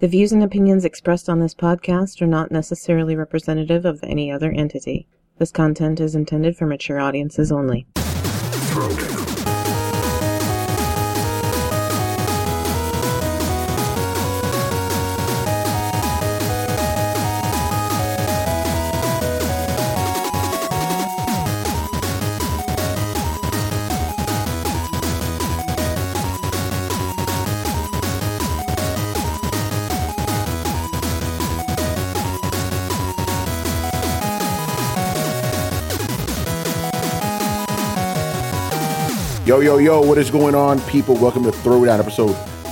The views and opinions expressed on this podcast are not necessarily representative of any other entity. This content is intended for mature audiences only. Yo, yo, yo, what is going on, people? Welcome to Throwdown, episode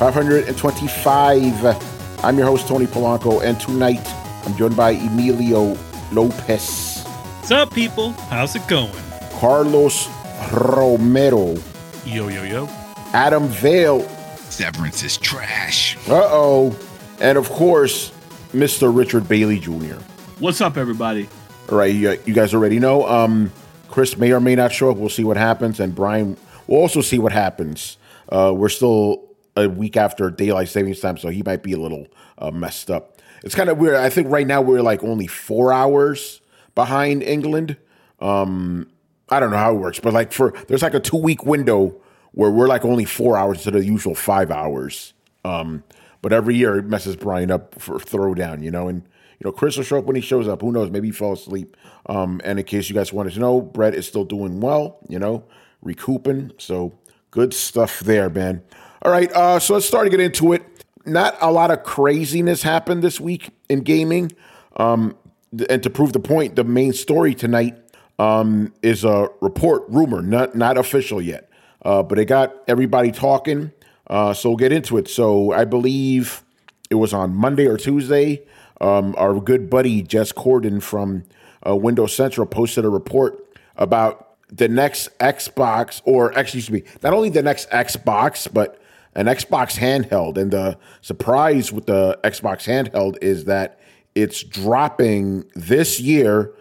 525. I'm your host, Tony Polanco, and tonight I'm joined by Emilio Lopez. What's up, people? How's it going? Carlos Romero. Yo, yo, yo. Adam Vale. Severance is trash. Uh-oh. And, of course, Mr. Richard Bailey Jr. What's up, everybody? All right, you guys already know. Chris may or may not show up. We'll see what happens. And Brian... we'll also see what happens. We're still a week after daylight savings time, so he might be a little messed up. It's kind of weird. I think right now we're like only 4 hours behind England. I don't know how it works, but there's like a 2-week window where we're like only 4 hours instead of the usual 5 hours. But every year it messes Brian up for Throwdown, and Chris will show up when he shows up. Who knows? Maybe he fell asleep. And in case you guys wanted to know, Brett is still doing well, recouping. So good stuff there, man. All right, so let's start to get into it. Not a lot of craziness happened this week in gaming. And to prove the point, the main story tonight is a rumor, not official yet. But it got everybody talking. So we'll get into it. So I believe it was on Monday or Tuesday. Our good buddy Jess Corden from Windows Central posted a report about the next Xbox, not only the next Xbox, but an Xbox handheld. And the surprise with the Xbox handheld is that it's dropping this year,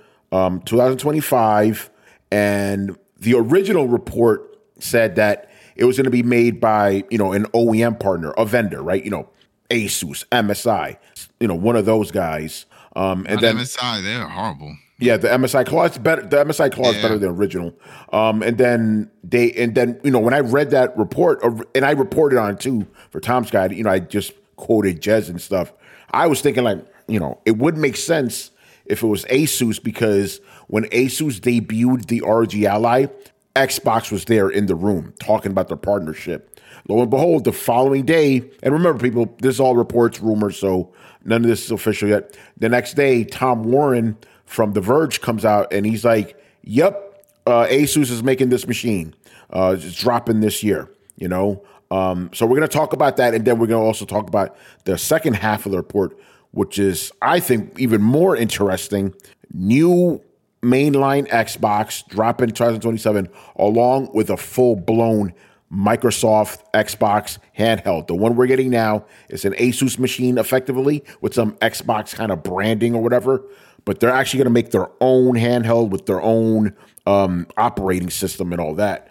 2025. And the original report said that it was going to be made by, an OEM partner, a vendor, right? Asus, MSI, one of those guys. And then MSI, they're horrible. Yeah, the MSI claw is better. The MSI claw is better than original. And then when I read that report, and I reported on it too for Tom's Guide, I just quoted Jez and stuff. I was thinking it would make sense if it was Asus, because when Asus debuted the ROG Ally, Xbox was there in the room talking about their partnership. Lo and behold, the following day, and remember, people, this is all reports, rumors, so none of this is official yet. The next day, Tom Warren from The Verge comes out and he's like, yep, Asus is making this machine. It's dropping this year, So we're going to talk about that, and then we're going to also talk about the second half of the report, which is, I think, even more interesting. New mainline Xbox dropping in 2027, along with a full-blown Microsoft Xbox handheld. The one we're getting now is an Asus machine, effectively, with some Xbox kind of branding or whatever. But they're actually going to make their own handheld with their own operating system and all that.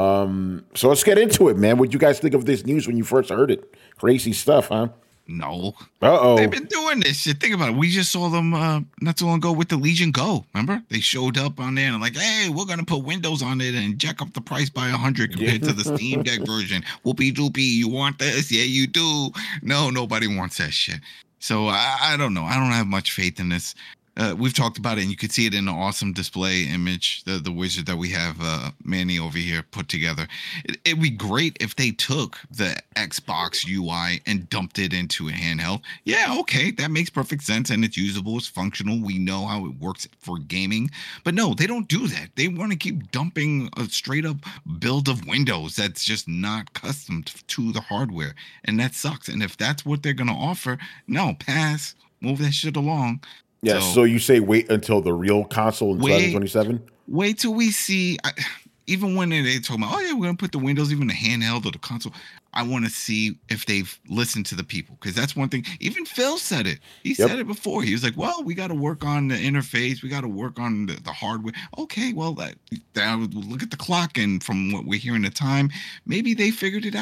So let's get into it, man. What did you guys think of this news when you first heard it? Crazy stuff, huh? No. Uh-oh. They've been doing this shit. Think about it. We just saw them not too long ago with the Legion Go. Remember? They showed up on there and like, hey, we're going to put Windows on it and jack up the price by 100 compared to the Steam Deck version. Whoopie doopie. You want this? Yeah, you do. No, nobody wants that shit. So I don't know. I don't have much faith in this. We've talked about it, and you could see it in the awesome display image, the wizard that we have Manny over here put together. It'd be great if they took the Xbox UI and dumped it into a handheld. Yeah, okay, that makes perfect sense, and it's usable, it's functional. We know how it works for gaming. But no, they don't do that. They want to keep dumping a straight-up build of Windows that's just not custom to the hardware, and that sucks. And if that's what they're going to offer, no, pass, move that shit along. Yeah, so you say wait until the real console in 2027? Wait till we see, even when they talk about, oh yeah, we're going to put the Windows, even the handheld or the console. I want to see if they've listened to the people, because that's one thing. Even Phil said it. He said it before. He was like, well, we got to work on the interface. We got to work on the hardware. Okay, well, look at the clock, and from what we're hearing the time, maybe they figured it out.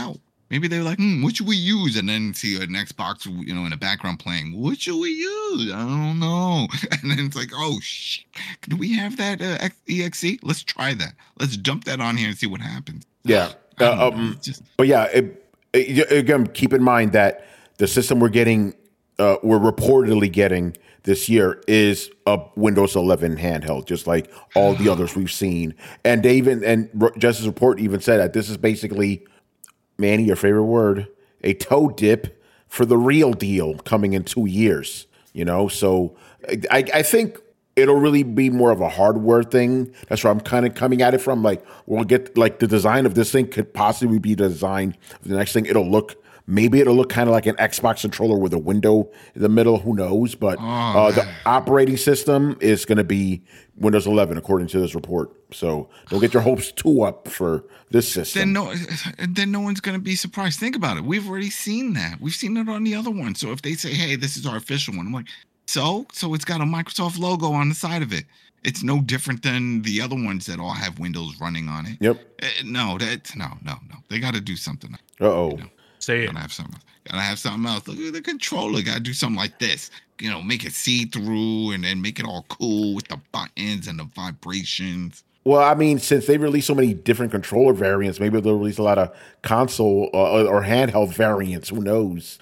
Maybe they were like, what should we use? And then see an Xbox, in the background playing, what should we use? I don't know. And then it's like, oh, shit. Do we have that EXE? Let's try that. Let's dump that on here and see what happens. Yeah. But yeah, again, keep in mind that the system we're reportedly getting this year is a Windows 11 handheld, just like all the others we've seen. And Justice Report even said that this is basically, Manny, your favorite word, a toe dip for the real deal coming in 2 years. So I think it'll really be more of a hardware thing. That's where I'm kind of coming at it from. Like, we'll get like the design of this thing could possibly be the design of the next thing. Maybe it'll look kind of like an Xbox controller with a window in the middle. Who knows? But the operating system is going to be Windows 11, according to this report. So don't get your hopes too up for this system. Then no one's going to be surprised. Think about it. We've already seen that. We've seen it on the other one. So if they say, hey, this is our official one, I'm like, so it's got a Microsoft logo on the side of it. It's no different than the other ones that all have Windows running on it. Yep. No. They got to do something. Uh-oh. Say it. Gotta have something else. Look at the controller. Gotta do something like this. Make it see through and then make it all cool with the buttons and the vibrations. Well, I mean, since they release so many different controller variants, maybe they'll release a lot of console or handheld variants. Who knows?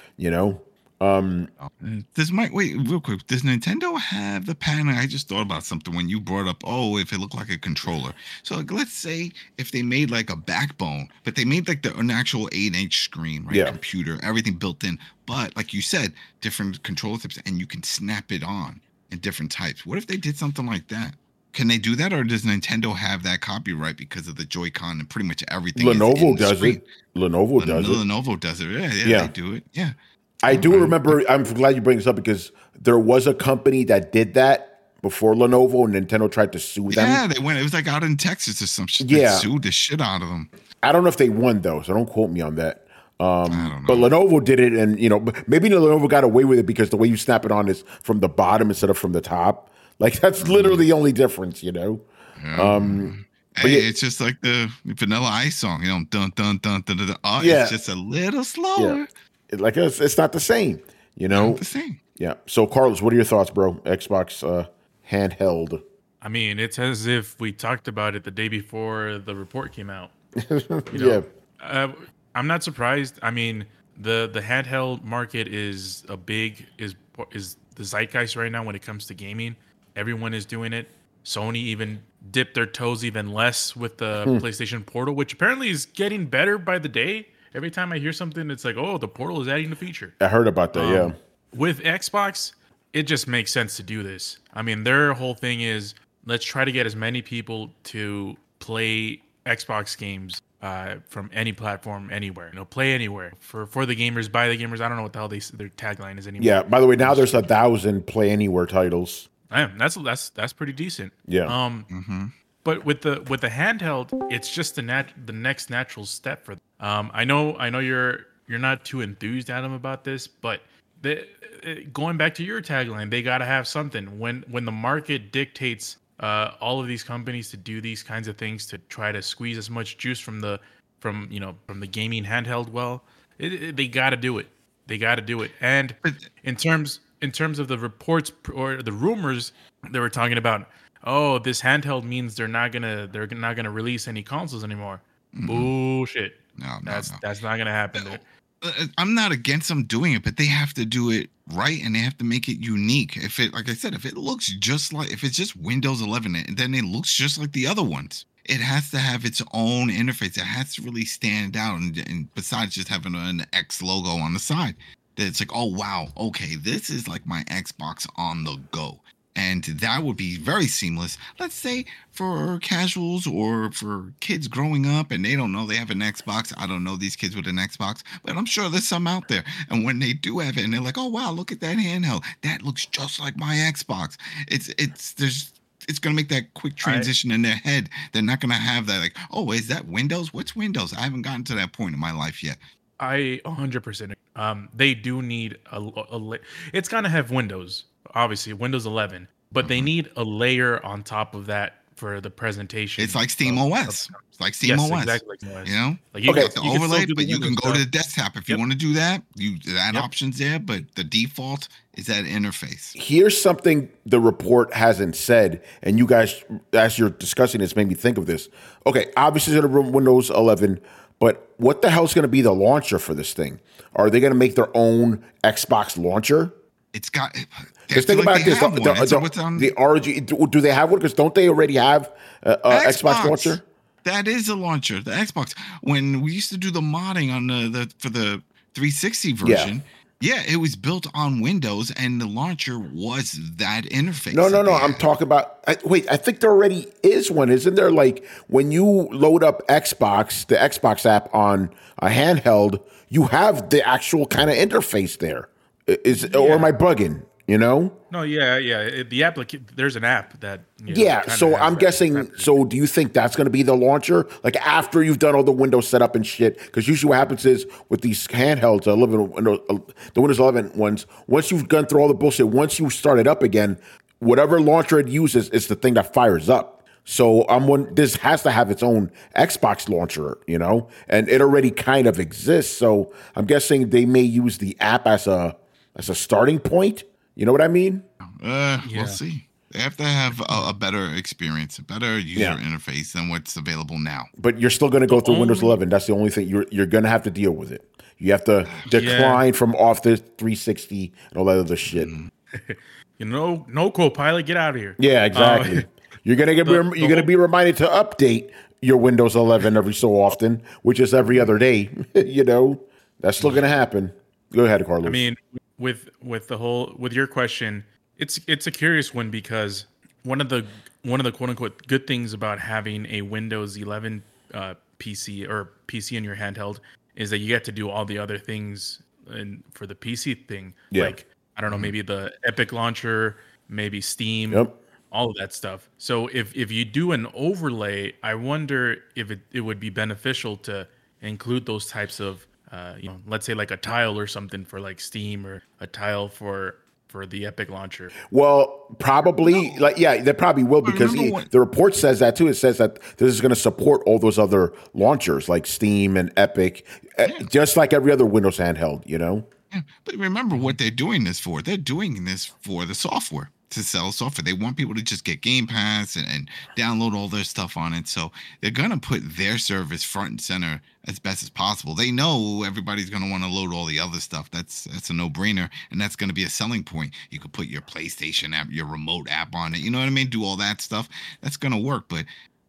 Wait real quick. Does Nintendo have the pattern? I just thought about something when you brought up, if it looked like a controller. So let's say if they made like a backbone, but they made like an actual 8-inch screen, right? Yeah. Computer, everything built in. But like you said, different controller types, and you can snap it on in different types. What if they did something like that? Can they do that, or does Nintendo have that copyright because of the Joy-Con and pretty much everything? Lenovo does it. Lenovo does it. Yeah, they do it. Yeah. I do remember. I'm glad you bring this up because there was a company that did that before Lenovo, and Nintendo tried to sue them. Yeah, they went. It was like out in Texas or some shit. Yeah, they sued the shit out of them. I don't know if they won though, so don't quote me on that. I don't know. But Lenovo did it, and maybe Lenovo got away with it because the way you snap it on is from the bottom instead of from the top. Like that's literally the only difference, Yeah. But it's just like the Vanilla Ice song, dun dun dun dun dun. Dun. Oh, yeah. It's just a little slower. Yeah. It's not the same, Not the same. Yeah. So, Carlos, what are your thoughts, bro? Xbox handheld. I mean, it's as if we talked about it the day before the report came out. Yeah. I'm not surprised. I mean, the handheld market is is the zeitgeist right now when it comes to gaming. Everyone is doing it. Sony even dipped their toes even less with the PlayStation Portal, which apparently is getting better by the day. Every time I hear something, it's like, oh, the Portal is adding a feature. I heard about that, yeah. With Xbox, it just makes sense to do this. I mean, their whole thing is, let's try to get as many people to play Xbox games from any platform, anywhere. Play anywhere. For the gamers, by the gamers. I don't know what the hell their tagline is anymore. Yeah, by the way, now there's 1,000 play anywhere titles. That's pretty decent. Yeah. But with the handheld, it's just the next natural step for them. I know you're not too enthused, Adam, about this, but going back to your tagline, they got to have something. When the market dictates all of these companies to do these kinds of things to try to squeeze as much juice from the gaming handheld, they got to do it. They got to do it. And in terms of the reports or the rumors, they were talking about, oh, this handheld means they're not gonna release any consoles anymore. Bullshit. No. That's not gonna happen. I'm not against them doing it, but they have to do it right and they have to make it unique. If it looks just like, if it's just Windows 11, then it looks just like the other ones. It has to have its own interface. It has to really stand out, and besides just having an X logo on the side, that it's like, oh wow, okay, this is like my Xbox on the go. And that would be very seamless. Let's say for casuals or for kids growing up and they don't know they have an Xbox. I don't know these kids with an Xbox, but I'm sure there's some out there. And when they do have it and they're like, oh, wow, look at that handheld. That looks just like my Xbox. It's going to make that quick transition in their head. They're not going to have that like, oh, is that Windows? What's Windows? I haven't gotten to that point in my life yet. I 100%. They do need it's going to have Windows. Obviously, Windows 11, but they need a layer on top of that for the presentation. It's like Steam OS. It's like Steam OS. Exactly. Like OS. You know, like you got the you overlay, do but you can Windows go to stuff. the desktop if you want to do that. That option's there, but the default is that interface. Here's something the report hasn't said, and you guys, as you're discussing this, made me think of this. Okay, obviously it's going to run Windows 11, but what the hell's going to be the launcher for this thing? Are they going to make their own Xbox launcher? It's got. Because think about this: the RG. Do they have one? Because don't they already have Xbox launcher? That is a launcher. The Xbox. When we used to do the modding on for the 360 version. Yeah, it was built on Windows, and the launcher was that interface. No. I'm talking about. I think there already is one. Isn't there? Like when you load up the Xbox app on a handheld, you have the actual kind of interface there. Or am I bugging? You know? No, yeah. The there's an app that. So I'm guessing. So do you think that's going to be the launcher? Like after you've done all the Windows setup and shit? Because usually what happens is with these handhelds, the Windows 11 ones, once you've gone through all the bullshit, once you start it up again, whatever launcher it uses is the thing that fires up. So this has to have its own Xbox launcher, you know, and it already kind of exists. So I'm guessing they may use the app as a starting point. You know what I mean? We'll see. They have to have a better experience, a better user interface than what's available now. But you're still going to go through Windows 11. That's the only thing. You're going to have to deal with it. You have to decline from off the 360 and all that other shit. No Copilot, get out of here. Yeah, exactly. You're gonna be reminded to update your Windows 11 every so often, which is every other day. You know, that's still going to happen. Go ahead, Carlos. I mean, with your question, it's a curious one because one of the quote unquote good things about having a Windows 11 PC or PC in your handheld is that you get to do all the other things for the PC thing. Yeah. Like I don't know, maybe the Epic launcher, maybe Steam, all of that stuff. So if you do an overlay, I wonder if it would be beneficial to include those types of let's say like a tile or something for like Steam or a tile for the Epic launcher. Well, probably they probably will because the report says that too. It says that this is going to support all those other launchers like Steam and Epic, just like every other Windows handheld, you know? Yeah, but remember what they're doing this for. They're doing this for the software, to sell software. They want people to just get Game Pass and download all their stuff on it. So they're going to put their service front and center as best as possible. They know everybody's going to want to load all the other stuff. That's a no-brainer, and that's going to be a selling point. You could put your PlayStation app, your remote app on it. You know what I mean? Do all that stuff. That's going to work, but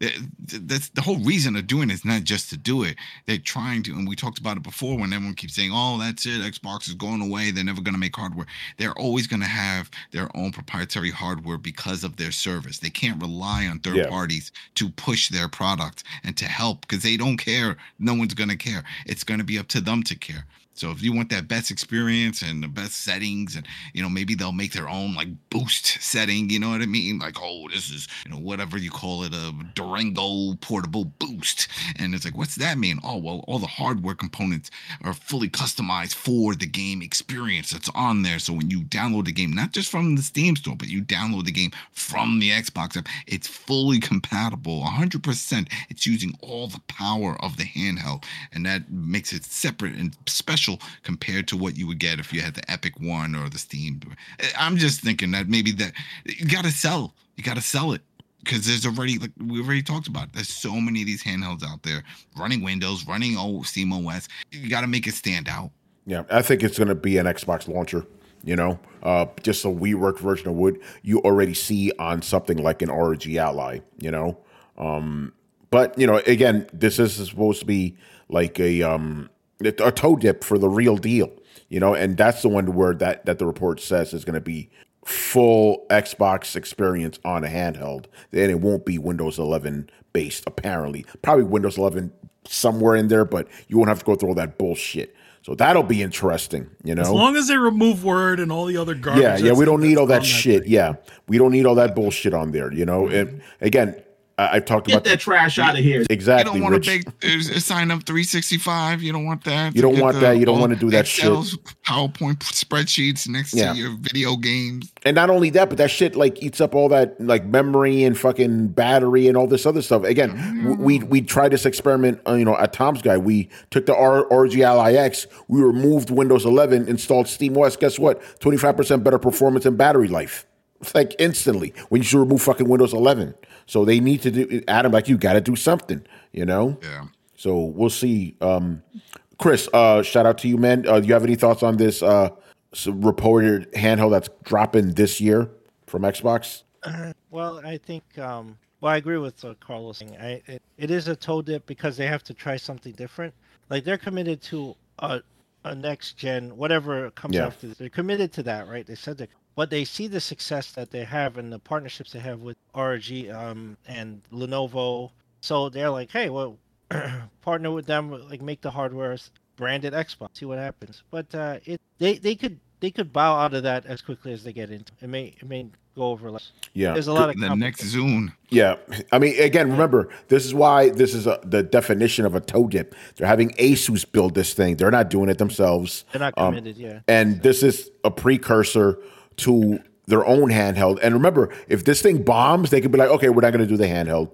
that's the whole reason of doing it is not just to do it. They're trying to, and we talked about it before when everyone keeps saying, oh, that's it, Xbox is going away, they're never going to make hardware. They're always going to have their own proprietary hardware because of their service. They can't rely on third parties to push their product and to help because they don't care. No one's going to care. It's going to be up to them to care. So if you want that best experience and the best settings, and maybe they'll make their own like boost setting, you know what I mean? Like, oh, this is whatever you call it, a Durango portable boost, and it's like, what's that mean? Oh, well, all the hardware components are fully customized for the game experience that's on there. So when you download the game, not just from the Steam store, but you download the game from the Xbox app, it's fully compatible, 100%. It's using all the power of the handheld, and that makes it separate and special compared to what you would get if you had the Epic one or the Steam. I'm just thinking that maybe that you got to sell it because there's already, like we already talked about, there's so many of these handhelds out there running Windows, running Steam OS. You got to make it stand out. Yeah, I think it's going to be an Xbox launcher. Just a WeWork version of what you already see on something like an ROG Ally. But again, this is supposed to be like a toe dip for the real deal, and that's the one where that the report says is going to be full Xbox experience on a handheld, and it won't be Windows 11 based, apparently. Probably Windows 11 somewhere in there, but you won't have to go through all that bullshit. So that'll be interesting, As long as they remove Word and all the other garbage. Yeah, we don't need all that shit. Yeah, we don't need all that bullshit on there, And again, I've talked Get about that trash out of here. exactly. You don't want Rich. to sign up 365. You don't want that. You don't want that. You don't want to do that Excel, shit. PowerPoint spreadsheets next to your video games. And not only that, but that shit like eats up all that like memory and fucking battery and all this other stuff. Again, we tried this experiment, at Tom's Guy. We took the RG Ally X, we removed Windows 11, installed SteamOS. Guess what? 25% better performance and battery life. It's like instantly when you should remove fucking Windows 11. So they need to do, Adam, like you got to do something, Yeah. So we'll see. Chris, shout out to you, man. Do you have any thoughts on this reported handheld that's dropping this year from Xbox? Well, I think. I agree with Carlos saying. It is a toe dip because they have to try something different. Like they're committed to a next gen, whatever comes after this. They're committed to that, right? They said that. But they see the success that they have and the partnerships they have with ROG and Lenovo. So they're like, hey, well, partner with them, like make the hardware branded Xbox, see what happens. But they could bow out of that as quickly as they get into it. It may go over less. Yeah, there's a lot of the next Zune. Yeah, I mean, again, remember, this is why this is the definition of a toe dip. They're having Asus build this thing. They're not doing it themselves. They're not committed, yeah. And this is a precursor to their own handheld. And remember, if this thing bombs, they could be like, okay, we're not going to do the handheld,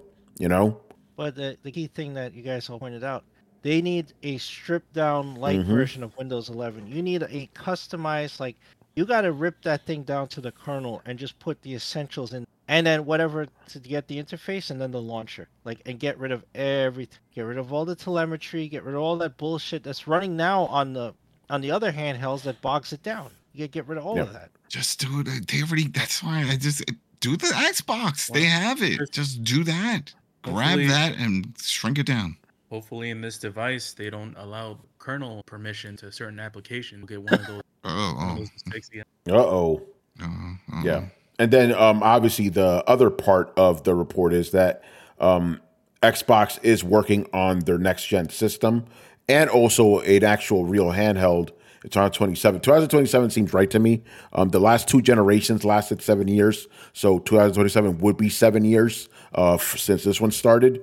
But the key thing that you guys all pointed out, they need a stripped down light version of Windows 11. You need a customized, you got to rip that thing down to the kernel and just put the essentials in, and then whatever to get the interface, and then the launcher, and get rid of everything. Get rid of all the telemetry. Get rid of all that bullshit that's running now on the other handhelds that bogs it down. You get rid of all of that. Just do it. They already. That's why I just do the Xbox. They have it. Just do that. Grab that and shrink it down. Hopefully, in this device, they don't allow kernel permission to certain applications. Get one of those. One of those mistakes again. Yeah. And then obviously the other part of the report is that Xbox is working on their next gen system and also an actual real handheld. It's on 27. 2027 seems right to me. The last two generations lasted 7 years, so 2027 would be 7 years since this one started.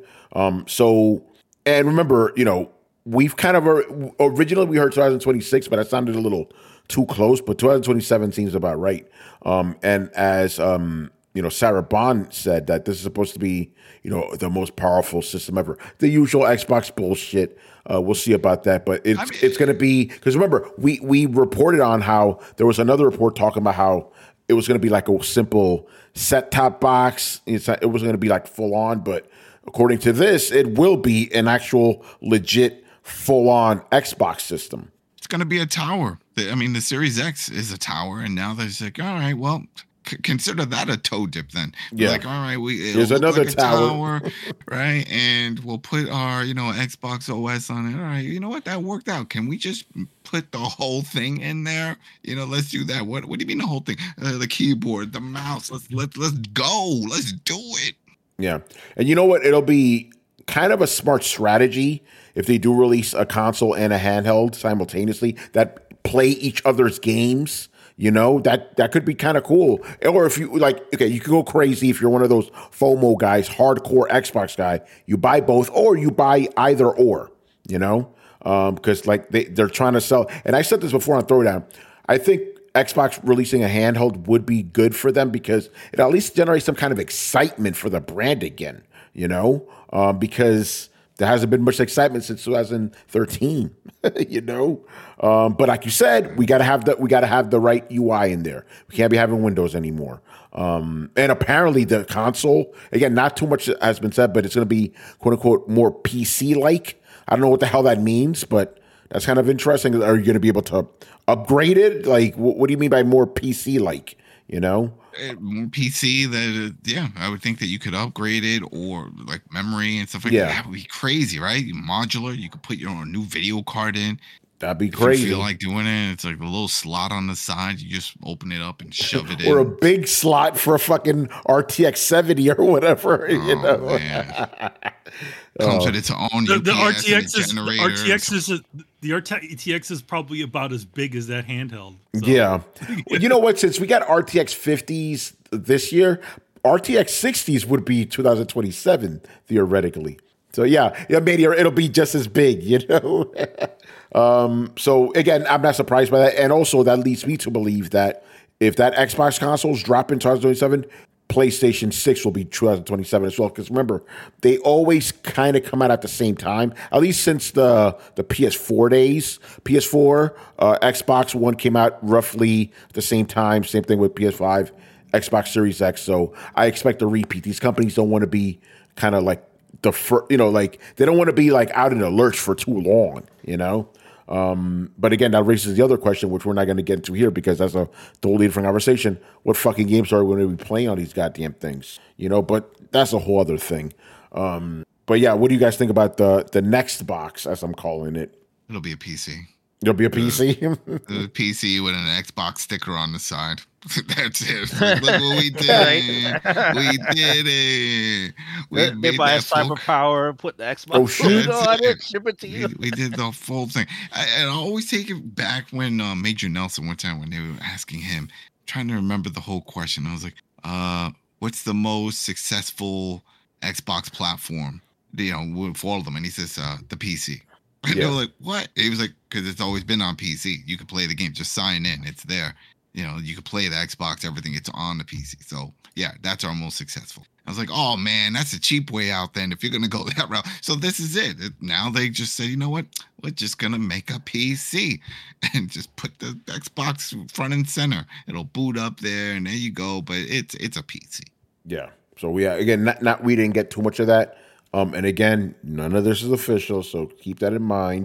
And remember, we've kind of originally we heard 2026, but that sounded a little too close. But 2027 seems about right. And as Sarah Bond said that this is supposed to be the most powerful system ever. The usual Xbox bullshit. We'll see about that, but it's going to be, because remember we reported on how there was another report talking about how it was going to be like a simple set-top box. It wasn't going to be like full on, but according to this, it will be an actual legit full-on Xbox system. It's going to be a tower. The Series X is a tower, and now there's all right, well, consider that a toe dip then. Yeah. All right, there's another tower, right? And we'll put our, Xbox OS on it. All right, you know what? That worked out. Can we just put the whole thing in there? Let's do that. What do you mean the whole thing? The keyboard, the mouse. Let's go. Let's do it. Yeah. And you know what? It'll be kind of a smart strategy if they do release a console and a handheld simultaneously that play each other's games. That could be kind of cool. Or if you you could go crazy if you're one of those FOMO guys, hardcore Xbox guy. You buy both, or you buy either or. Because they're trying to sell. And I said this before on Throwdown. I think Xbox releasing a handheld would be good for them because it at least generates some kind of excitement for the brand again. Because there hasn't been much excitement since 2013, But like you said, we gotta have the right UI in there. We can't be having Windows anymore. And apparently the console, again, not too much has been said, but it's gonna be quote unquote more PC like. I don't know what the hell that means, but that's kind of interesting. Are you gonna be able to upgrade it? Like, what do you mean by more PC like? PC I would think that you could upgrade it, or like memory and stuff like that. That would be crazy, right? Modular, you could put your own new video card in. That'd be crazy. If you feel like doing it, it's like a little slot on the side. You just open it up and shove it in. Or a big slot for a fucking RTX 70 or whatever. Comes with its own the UPS the RTX is probably about as big as that handheld. So. Yeah. Well, you know what? Since we got RTX 50s this year, RTX 60s would be 2027 theoretically. So yeah, maybe it'll be just as big, you know. So again, I'm not surprised by that, and also that leads me to believe that if that Xbox consoles drop in 2027, PlayStation 6 will be 2027 as well. Because remember, they always kind of come out at the same time. At least since the PS4 days. PS4, Xbox One came out roughly the same time. Same thing with PS5, Xbox Series X. So I expect a repeat. These companies don't want to be kind of like like they don't want to be like out in the lurch for too long, you know. But again, that raises the other question, which we're not going to get into here because that's a totally different conversation. What fucking games are we going to be playing on these goddamn things? You know, but that's a whole other thing. But yeah, what do you guys think about the next box, as I'm calling it? It'll be a PC. It'll be a PC? The PC with an Xbox sticker on the side. That's it. Look what we did. We did it. They buy a Cyber Power, put the Xbox on it, ship it to you. We did the full thing. I always take it back when Major Nelson one time when they were asking him, trying to remember the whole question. I was like, what's the most successful Xbox platform? You know, for all of them. And he says, the PC. And they were like, what? He was like, because it's always been on PC. You can play the game. Just sign in. It's there. You know, you can play the Xbox, everything. It's on the PC. So, yeah, that's our most successful. I was like, oh, man, that's a cheap way out then if you're going to go that route. So this is it. Now they just said, you know what? We're just going to make a PC and just put the Xbox front and center. It'll boot up there, and there you go. But it's a PC. Yeah. So, yeah, again, we didn't get too much of that. And again, none of this is official, so keep that in mind.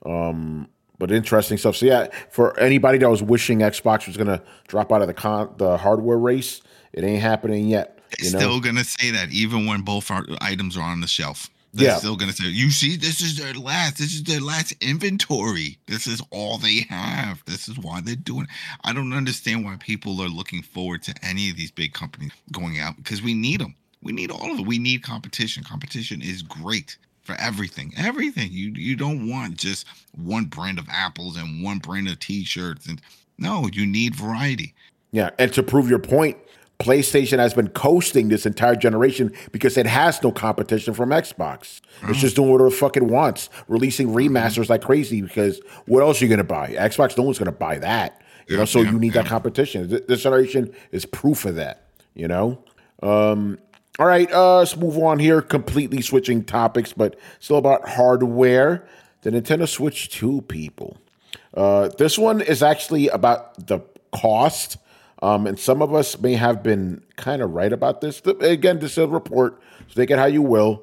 But interesting stuff. So yeah, for anybody that was wishing Xbox was going to drop out of the hardware race, it ain't happening yet. They're still going to say that even when both items are on the shelf. They're still going to say, you see, this is their last inventory. This is all they have. This is why they're doing it. I don't understand why people are looking forward to any of these big companies going out because we need them. We need all of it. We need competition. Competition is great for everything. Everything. You don't want just one brand of apples and one brand of T-shirts. And no, you need variety. Yeah, and to prove your point, PlayStation has been coasting this entire generation because it has no competition from Xbox. It's just doing whatever the fuck it wants, releasing remasters like crazy because what else are you going to buy? Xbox, no one's going to buy that. You know, so you need that competition. This generation is proof of that, you know? All right, let's move on here. Completely switching topics, but still about hardware. The Nintendo Switch 2, people. This one is actually about the cost, and some of us may have been kind of right about this. Again, this is a report, so take it how you will.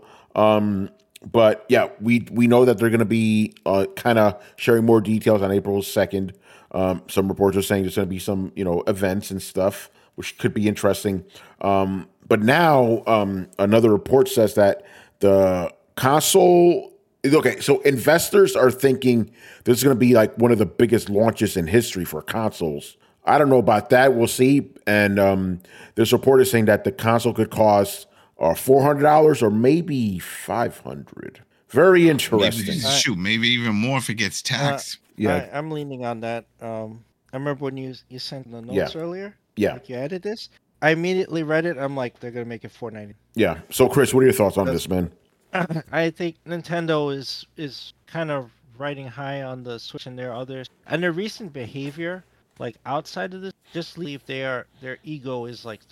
But yeah, we know that they're going to be kind of sharing more details on April 2nd. Some reports are saying there's going to be some events and stuff, which could be interesting. But now another report says that the console. Okay, so investors are thinking this is going to be like one of the biggest launches in history for consoles. I don't know about that. We'll see. And this report is saying that the console could cost $400 or maybe $500. Very interesting. Maybe even more if it gets taxed. I'm leaning on that. I remember when you sent the notes earlier. Yeah. Like you added this. I immediately read it. I'm like, they're going to make it $490. Yeah. So, Chris, what are your thoughts on this, man? I think Nintendo is kind of riding high on the Switch and their others. And their recent behavior, like outside of this, just leave their ego is like,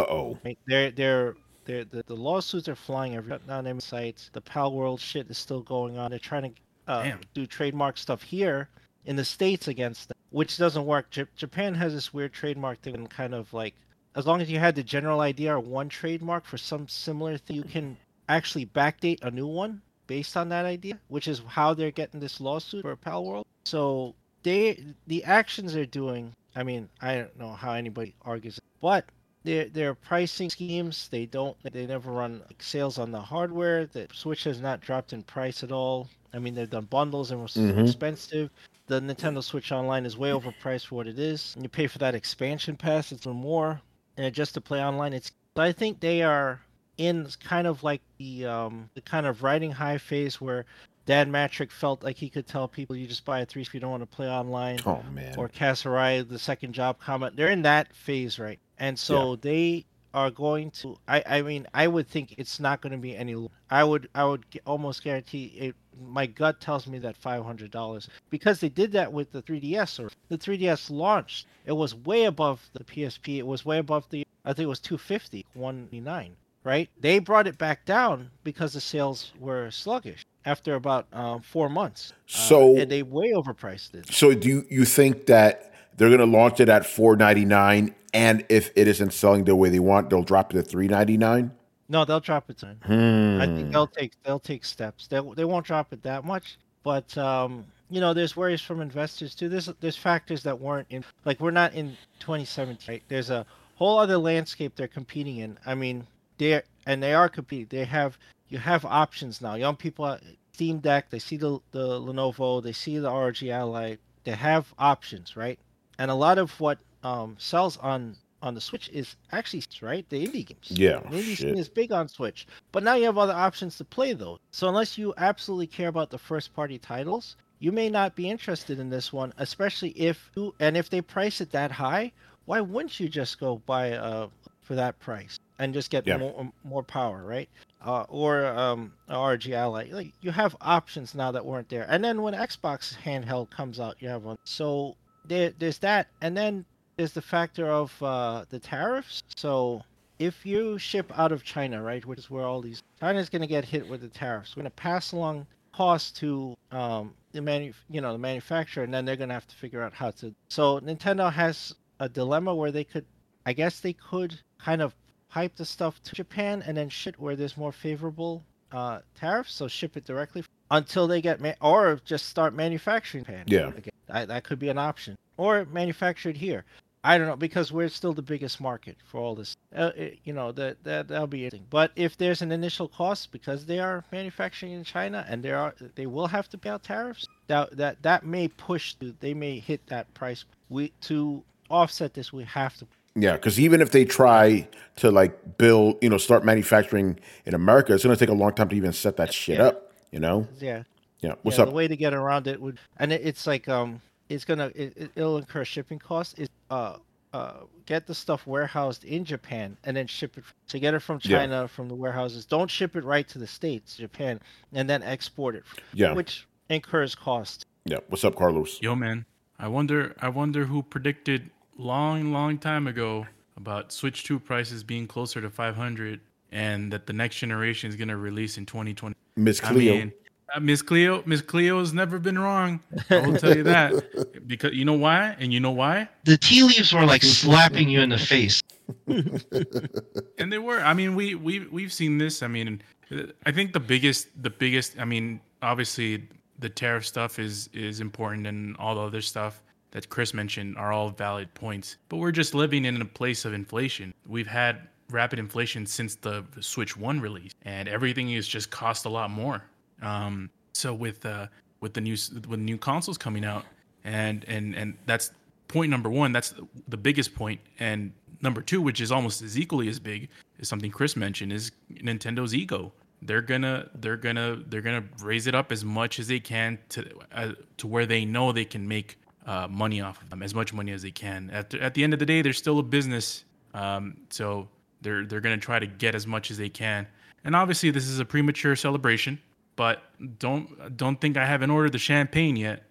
the lawsuits are flying everywhere. Not on sites. The Pal World shit is still going on. They're trying to do trademark stuff here in the States against them, which doesn't work. Japan has this weird trademark thing, and kind of like, as long as you had the general idea or one trademark for some similar thing, you can actually backdate a new one based on that idea, which is how they're getting this lawsuit for Pal World. So the actions they're doing, I mean, I don't know how anybody argues it, but their pricing schemes, they never run sales on the hardware. The Switch has not dropped in price at all. I mean, they've done bundles and were expensive. The Nintendo Switch Online is way overpriced for what it is. And you pay for that expansion pass, it's a little more. And just to play online, so I think they are in kind of like the kind of riding high phase where Dan Matrick felt like he could tell people you just buy a 3 if you don't want to play online. Oh man. Or Kasserai, the second job comment. They're in that phase, right? And so they are going to. I mean, I would think it's not going to be any. I would almost guarantee it. My gut tells me that $500 because they did that with the 3DS. Or the 3DS launched, it was way above the PSP. It was way above the. I think it was 250, 199. Right? They brought it back down because the sales were sluggish after about 4 months. So and they way overpriced it. So do you think that they're going to launch it at $499, and if it isn't selling the way they want, they'll drop it to $399? No, they'll drop it to. I think they'll take steps. They won't drop it that much, but there's worries from investors too. There's factors that weren't in, like we're not in 2017. Right? There's a whole other landscape they're competing in. I mean, they are competing. You have options now. Young people, Steam Deck, they see the Lenovo, they see the ROG Ally. They have options, right? And a lot of what sells on the Switch is actually, right, the indie games. Yeah, the indie scene is big on Switch, but now you have other options to play those. So unless you absolutely care about the first party titles, you may not be interested in this one, especially if they price it that high. Why wouldn't you just go buy for that price and just get more power, right? Or ROG Ally. Like, you have options now that weren't there. And then when Xbox handheld comes out, you have one. So there's that, and then there's the factor of the tariffs. So if you ship out of China, right, which is where China's going to get hit with the tariffs. We're going to pass along costs to the manufacturer, and then they're going to have to figure out how to. So Nintendo has a dilemma where they could kind of pipe the stuff to Japan and then ship where there's more favorable tariffs. So ship it directly until they get or just start manufacturing Japan. Yeah, again, that could be an option, or manufactured here. I don't know, because we're still the biggest market for all this. That'll be interesting. But if there's an initial cost because they are manufacturing in China and they will have to pay out tariffs, that may they may hit that price. To offset this, we have to. Yeah, because even if they try to build, start manufacturing in America, it's going to take a long time to even set that shit up. Yeah. Yeah. What's up? The way to get around it it's like it'll incur shipping costs. Get the stuff warehoused in Japan and then ship it. So get it from China from the warehouses. Don't ship it right to the States, Japan, and then export it. Which incurs cost. Yeah. What's up, Carlos? Yo, man. I wonder who predicted long time ago about Switch 2 prices being closer to 500 and that the next generation is going to release in 2020. Miss Cleo. Miss Cleo has never been wrong. I will tell you that. Because you know why? And you know why? The tea leaves were like slapping you in the face. And they were. I mean, we've seen this. I mean, I think the biggest, I mean, obviously the tariff stuff is important, and all the other stuff that Chris mentioned are all valid points. But we're just living in a place of inflation. We've had rapid inflation since the Switch 1 release, and everything is just cost a lot more. So with the new consoles coming out, and that's point number one. That's the biggest point. And number two, which is almost as equally as big, is something Chris mentioned, is Nintendo's ego. They're gonna raise it up as much as they can to where they know they can make money off of them, as much money as they can. At the end of the day, they're still a business, so they're gonna try to get as much as they can. And obviously, this is a premature celebration, but don't think I haven't ordered the champagne yet.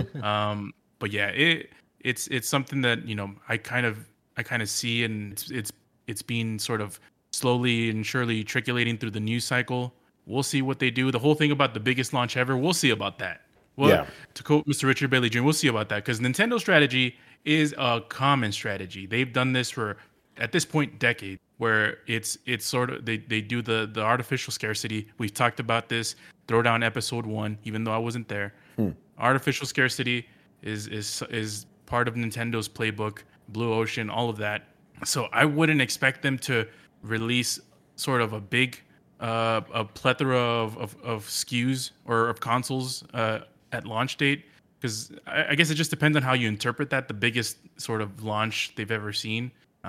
But yeah, it's something that I kind of see, and it's being sort of slowly and surely trickulating through the news cycle. We'll see what they do. The whole thing about the biggest launch ever, we'll see about that. Well, yeah. To quote Mr. Richard Bailey Jr., we'll see about that, because Nintendo's strategy is a common strategy. They've done this for, at this point, decades, where it's sort of they do the artificial scarcity. We've talked about this. Throwdown episode 1, even though I wasn't there. Artificial scarcity is part of Nintendo's playbook. Blue Ocean, all of that. So I wouldn't expect them to release sort of a big a plethora of SKUs or of consoles at launch date, because I guess it just depends on how you interpret that. The biggest sort of launch they've ever seen.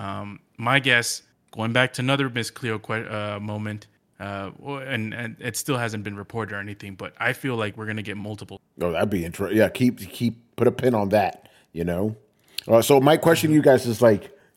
My guess, going back to another Miss Cleo moment, and it still hasn't been reported or anything, but I feel like we're gonna get multiple. Oh, that'd be interesting. Yeah, keep put a pin on that. So my question to you guys is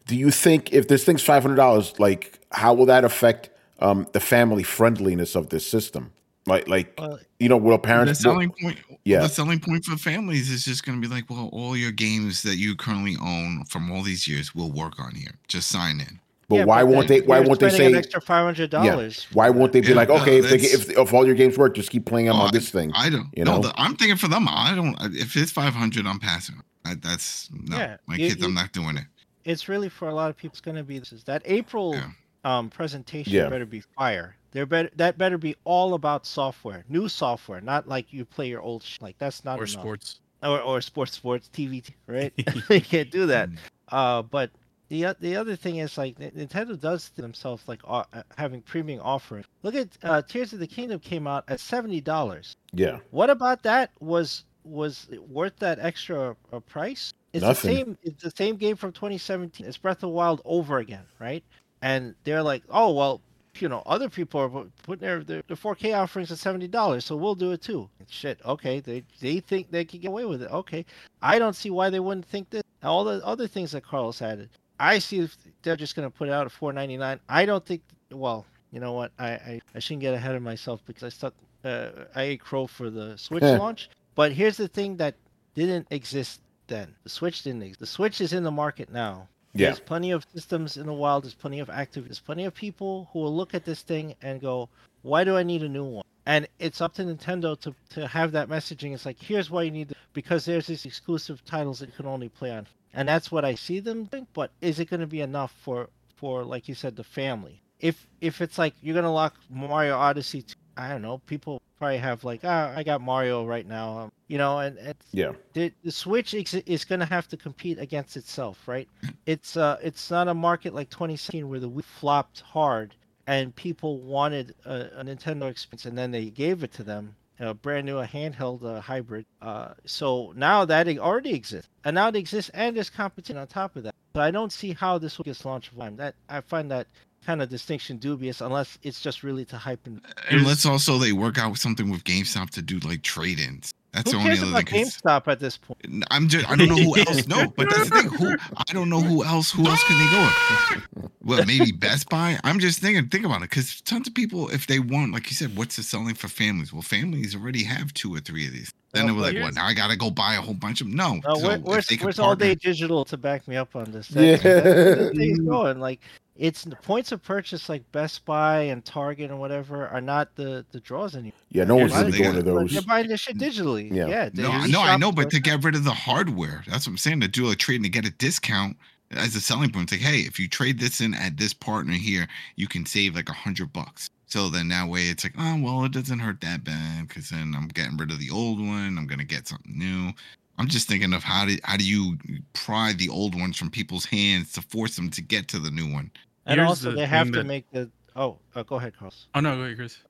Do you think if this thing's $500, like how will that affect the family friendliness of this system? Like will parents? The selling point, Yeah. the selling point for families is just going to be like, well, all your games that you currently own from all these years will work on here. Just sign in. But why won't they? Why won't they say an extra $500? Why won't they be like, okay, no, if all your games work, just keep playing them on this thing? I don't. I'm thinking for them. I don't. If it's 500, I'm passing. That's no. Yeah, my kids, I'm not doing it. It's really for a lot of people. It's going to be that April presentation. Yeah. Better be fire. That better be all about software, new software, not like you play your old like that's not or enough. Sports or sports TV, right? You can't do that. But the other thing is like Nintendo does themselves like having premium offerings. Look at Tears of the Kingdom came out at $70. Yeah. What about that was worth that extra price? It's Nothing. It's the same game from 2017. It's Breath of the Wild over again, right? And they're like, oh well, other people are putting their 4K offerings at $70, so we'll do it too. Shit, okay, they think they can get away with it. Okay, I don't see why they wouldn't think this. All the other things that Carlos added, I see if they're just going to put it out at $4.99. I don't think. Well, you know what? I shouldn't get ahead of myself because I ate crow for the Switch launch. But here's the thing that didn't exist then. The Switch didn't exist. The Switch is in the market now. Yeah. There's plenty of systems in the wild. There's plenty of there's plenty of people who will look at this thing and go, why do I need a new one? And it's up to Nintendo to have that messaging. It's like, here's why you need because there's these exclusive titles that you can only play on. And that's what I see them think. But is it going to be enough for like you said, the family? If it's like you're going to lock Mario Odyssey to, I don't know, people probably have like, I got Mario right now, and Yeah. The Switch is going to have to compete against itself, right? It's not a market like 2016 where the Wii flopped hard and people wanted a Nintendo experience, and then they gave it to them, a brand new handheld hybrid. So now that it already exists, and now it exists, and there's competition on top of that. So I don't see how this will get launched. That I find that kind of distinction dubious, unless it's just really to hype. Unless also they work out something with GameStop to do like trade-ins. That's Who the only cares other about thing. GameStop at this point? I don't know who else. No, but that's the thing. I don't know who else can they go with? Well, maybe Best Buy. I'm just think about it, because tons of people, if they want, like you said, what's the selling for families? Well, families already have 2 or 3 of these. Then they were like, "What? Now I gotta go buy a whole bunch of them." No. Where's All Day Digital to back me up on this? Yeah. That's thing's going. Like, it's the points of purchase like Best Buy and Target and whatever are not the draws anymore. Yeah, no one's Here's really going to those. They're buying this shit digitally. Yeah. No, I know, but to get rid of the hardware, that's what I'm saying. To do a trade and to get a discount as a selling point. It's like, hey, if you trade this in at this partner here, you can save like $100. So then that way it's like, oh well, it doesn't hurt that bad because then I'm getting rid of the old one. I'm gonna get something new. I'm just thinking of how do you pry the old ones from people's hands to force them to get to the new one. And Here's also the they have thing to that- make the go ahead, Carlos. Oh no, go ahead, Chris.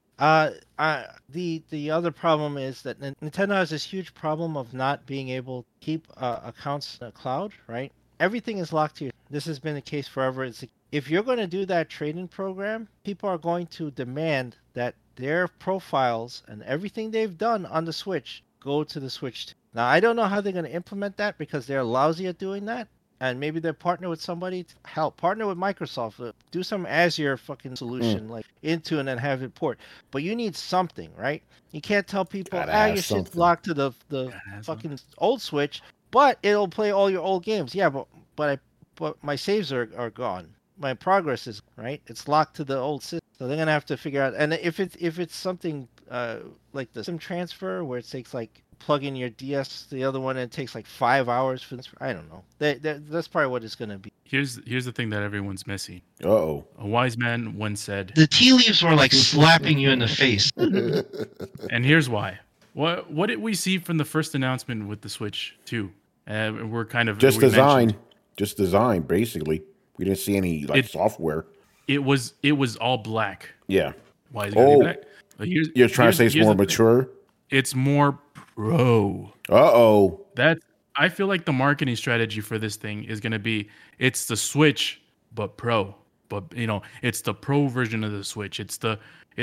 The other problem is that Nintendo has this huge problem of not being able to keep accounts in the cloud, right? Everything is locked here. This has been the case forever. If you're going to do that trade-in program, people are going to demand that their profiles and everything they've done on the Switch go to the Switch. Now, I don't know how they're going to implement that because they're lousy at doing that. And maybe they're partner with somebody to help. Partner with Microsoft. Do some Azure fucking solution like Intune and then have it port. But you need something, right? You can't tell people, your shit's something. locked to the fucking old Switch, but it'll play all your old games. Yeah, but my saves are gone. My progress is right. It's locked to the old system, so they're gonna have to figure out. And if it's something like the SIM transfer, where it takes like plug in your DS to the other one, and it takes like 5 hours for this. I don't know. That's probably what it's gonna be. Here's the thing that everyone's missing. Uh-oh. A wise man once said, The tea leaves were like slapping you in the face. and here's why. What did we see from the first announcement with the Switch 2? We're kind of Just we mentioned design, basically. We didn't see any software. It was all black. Yeah. Why is it gonna be black? But You're trying to say it's more mature? It's more pro. Uh-oh. I feel like the marketing strategy for this thing is gonna be it's the Switch but pro. But it's the pro version of the Switch. It's the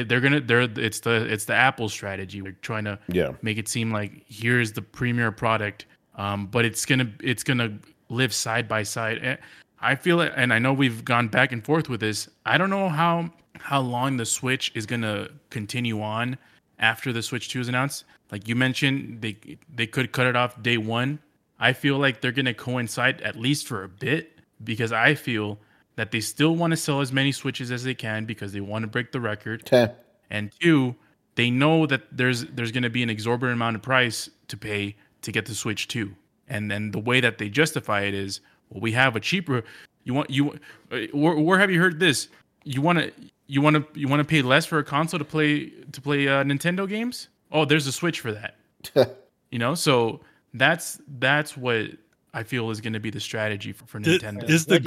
Apple strategy. They're trying to make it seem like here's the premier product. But it's gonna live side by side. I feel it, and I know we've gone back and forth with this. I don't know how long the Switch is gonna continue on after the Switch 2 is announced. Like you mentioned, they could cut it off day one. I feel like they're gonna coincide at least for a bit because I feel that they still want to sell as many Switches as they can because they want to break the record. Okay. And two, they know that there's going to be an exorbitant amount of price to pay to get the Switch 2. And then the way that they justify it is, well, we have a cheaper. Where have you heard this? You want to pay less for a console to play Nintendo games? Oh, there's a Switch for that. So that's what I feel is going to be the strategy for Nintendo.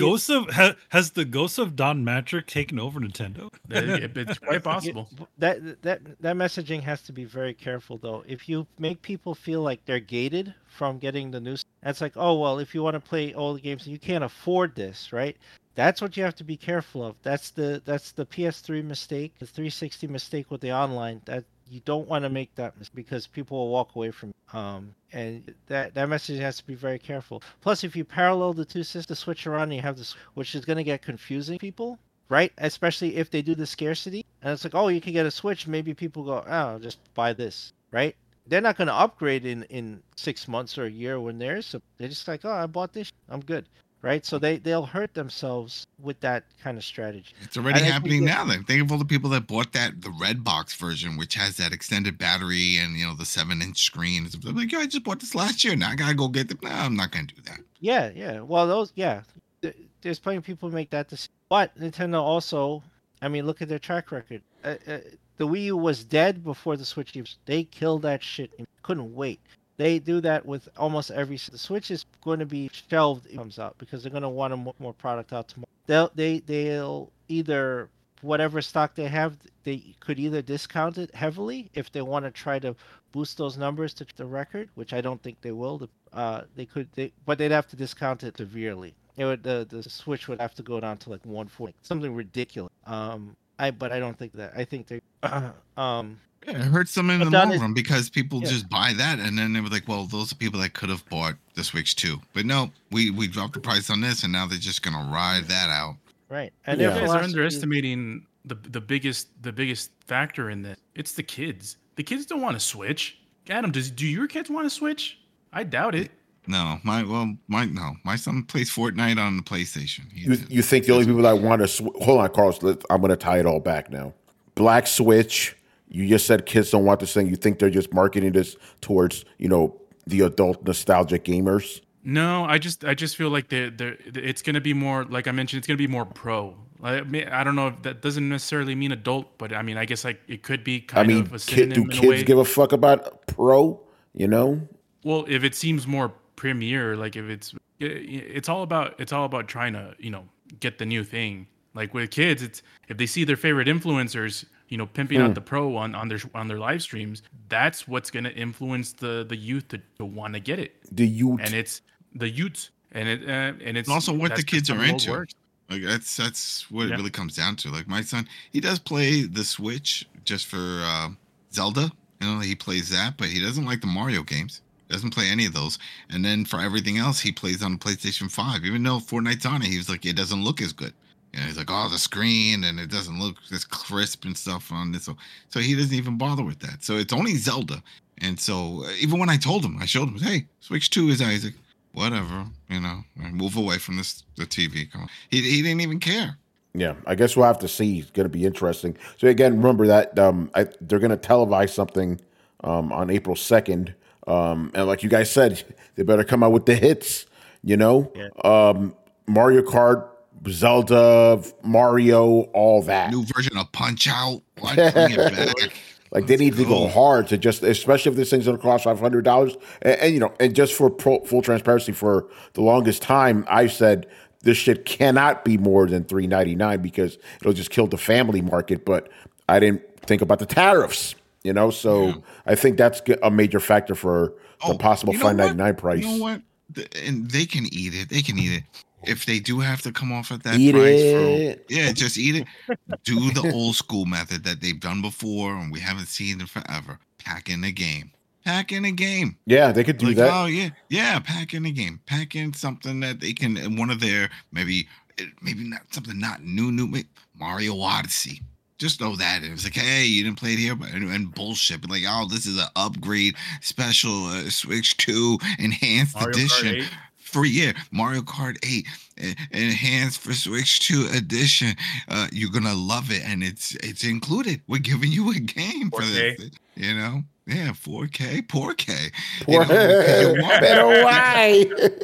Has the ghost of Don Matrick taken over Nintendo? It's quite possible. That messaging has to be very careful, though. If you make people feel like they're gated from getting the news, that's like, oh well, if you want to play all the games, you can't afford this, right? That's what you have to be careful of. That's the PS3 mistake, the 360 mistake with the online. That you don't want to make that because people will walk away from it. And that message has to be very careful. Plus, if you parallel the two systems, to switch around, you have this, which is going to get confusing people, right? Especially if they do the scarcity, and it's like, oh, you can get a Switch. Maybe people go, oh, I'll just buy this, right? They're not going to upgrade in 6 months or a year when they're just like, oh, I bought this, I'm good. Right, so they'll hurt themselves with that kind of strategy. It's already happening now. Then think of all the people that bought the red box version, which has that extended battery and the 7-inch screen. It's like, yeah, I just bought this last year. Now I gotta go get them. No, I'm not gonna do that. Yeah. Well, there's plenty of people who make that decision. But Nintendo also, I mean, look at their track record. The Wii U was dead before the Switch. They killed that shit and couldn't wait. They do that with almost every. The Switch is going to be shelved when it comes out because they're going to want more product out tomorrow. They'll either whatever stock they have, they could either discount it heavily if they want to try to boost those numbers to the record, which I don't think they will. But they'd have to discount it severely. The Switch would have to go down to like 140, something ridiculous. But I don't think that. I think they. It hurts them in the long run because people just buy that and then they were like, well, those are people that could have bought the Switch 2. But no, we dropped the price on this and now they're just going to ride that out. Right. And you guys are underestimating the biggest factor in this. It's the kids. The kids don't want to Switch. Adam, do your kids want to Switch? I doubt it. No, my son plays Fortnite on the PlayStation. You think the only people that want to hold on, Carlos? I'm going to tie it all back now. Black Switch. You just said kids don't want this thing. You think they're just marketing this towards, the adult nostalgic gamers? No, I just feel like it's going to be more, like I mentioned, it's going to be more pro. I don't know if that doesn't necessarily mean adult, but I mean, I guess like it could be kind of a synonym. Do kids give a fuck about pro? Well, if it seems more premier, like if it's all about trying to get the new thing. Like with kids, it's if they see their favorite influencers, pimping out the pro on their live streams, that's what's going to influence the youth to want to get it. The youth, and it's the youths, and it's also what the kids are into. Like that's what it really comes down to. Like my son, he does play the Switch just for Zelda. He plays that, but he doesn't like the Mario games. Doesn't play any of those. And then for everything else, he plays on the PlayStation 5. Even though Fortnite's on it, he was like, it doesn't look as good. He's like, oh, the screen, and it doesn't look as crisp and stuff on this. So he doesn't even bother with that. So it's only Zelda. And so even when I showed him, hey, Switch 2 is Isaac. Whatever, move away from the TV. Come on. He didn't even care. Yeah, I guess we'll have to see. It's going to be interesting. So again, remember that they're going to televise something on April 2nd. And like you guys said, they better come out with the hits, Mario Kart, Zelda, Mario, all that. New version of Punch-Out. Bring it back. Like they need to go hard to just, especially if this thing's going to cost $500. And just for full transparency, for the longest time, I said this shit cannot be more than $399 because it'll just kill the family market. But I didn't think about the tariffs, So I think that's a major factor for the possible $599 price. You know what? And they can eat it. They can eat it. If they do have to come off at that price, just eat it. Do the old school method that they've done before and we haven't seen it forever. Pack in the game. pack in a game. Yeah, they could do Like, that. oh yeah, pack in a game, pack in something that they can. In one of their maybe not something not new. Mario Odyssey. Just know that it was like, hey, you didn't play it here, and bullshit. But like, oh, this is an upgrade, special Switch 2 enhanced Mario Kart edition 8. for Mario Kart 8 enhanced for Switch 2 edition. You're gonna love it, and it's included. We're giving you a game for 4K. this. You know, yeah, 4K, 4K. Poor better why?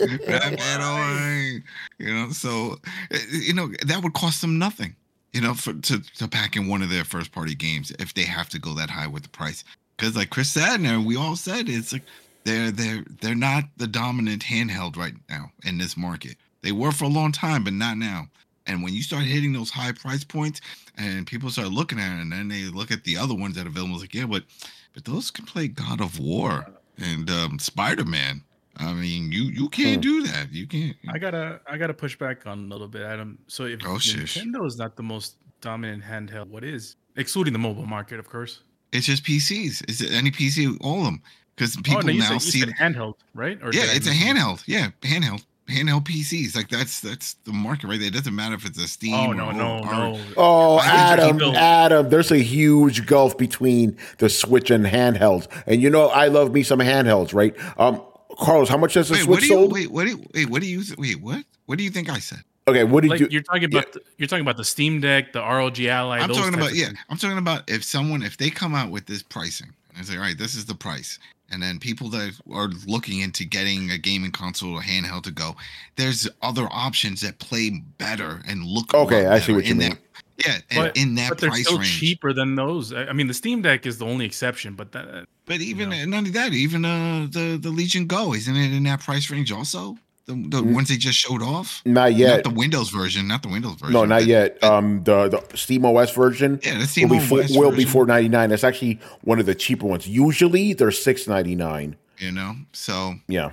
You know, so that would cost them nothing. To pack in one of their first party games if they have to go that high with the price. Because like Chris said, and we all said, it's like they're not the dominant handheld right now in this market. They were for a long time, but not now. And when you start hitting those high price points, and people start looking at it, and then they look at the other ones that are available, like, yeah, but those can play God of War and Spider-Man. I mean, you can't do that. You can't. I gotta push back on a little bit, Adam. So if Nintendo is not the most dominant handheld, what is? Excluding the mobile market, of course. It's just PCs. Is it any PC? All of them, because people now see said handheld, right? Or yeah, it's a handheld. Yeah, handheld PCs. Like that's the market right there. It doesn't matter if it's a Steam. Oh no. Oh, Adam, there's a huge gulf between the Switch and handhelds. And I love me some handhelds, right? Carlos, how much does the Switch sold? What do you think I said? Okay, what did you? You're talking about the Steam Deck, the ROG Ally. I'm talking about if they come out with this pricing and I say, all right, this is the price, and then people that are looking into getting a gaming console or handheld to go, there's other options that play better and look. Okay, I see what you mean. In that but they're price still range, cheaper than those. I mean, the Steam Deck is the only exception, but even none of that. Even the Legion Go, isn't it in that price range also? The ones they just showed off? Not yet. Not the Windows version. No, not yet. The Steam OS version. Yeah, the Steam OS will be $4.99. That's actually one of the cheaper ones. Usually they're $6.99. So yeah.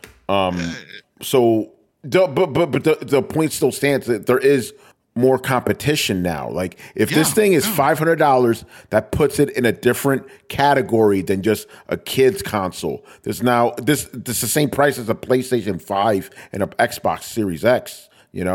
So the point still stands that there is more competition now. Like if this thing is $500, that puts it in a different category than just a kid's console. There's now this is the same price as a PlayStation 5 and an Xbox Series X,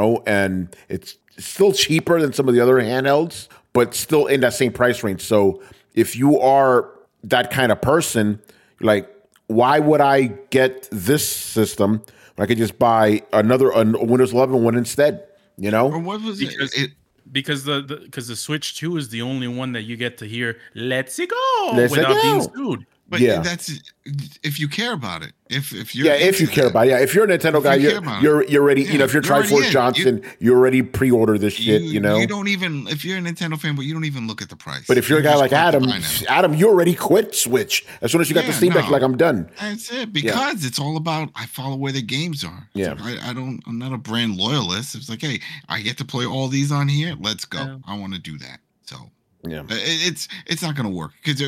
and it's still cheaper than some of the other handhelds, but still in that same price range. So if you are that kind of person, like, why would I get this system when I could just buy a Windows 11 one instead? Or what was it? Because the Switch 2 is the only one that you get to hear "Let's go" without being sued. But that's if you care about it. If you care about it. Yeah, if you're a Nintendo guy, you're ready. If you're Triforce Johnson, you already pre-order this shit. You don't even, if you're a Nintendo fan, but you don't even look at the price. But if you're a guy like Adam, you already quit Switch as soon as you got the Steam Deck. Like, I'm done. That's it, because it's all about I follow where the games are. Yeah, so I'm not a brand loyalist. It's like, hey, I get to play all these on here. Let's go. Yeah. I want to do that. So. Yeah, it's not going to work because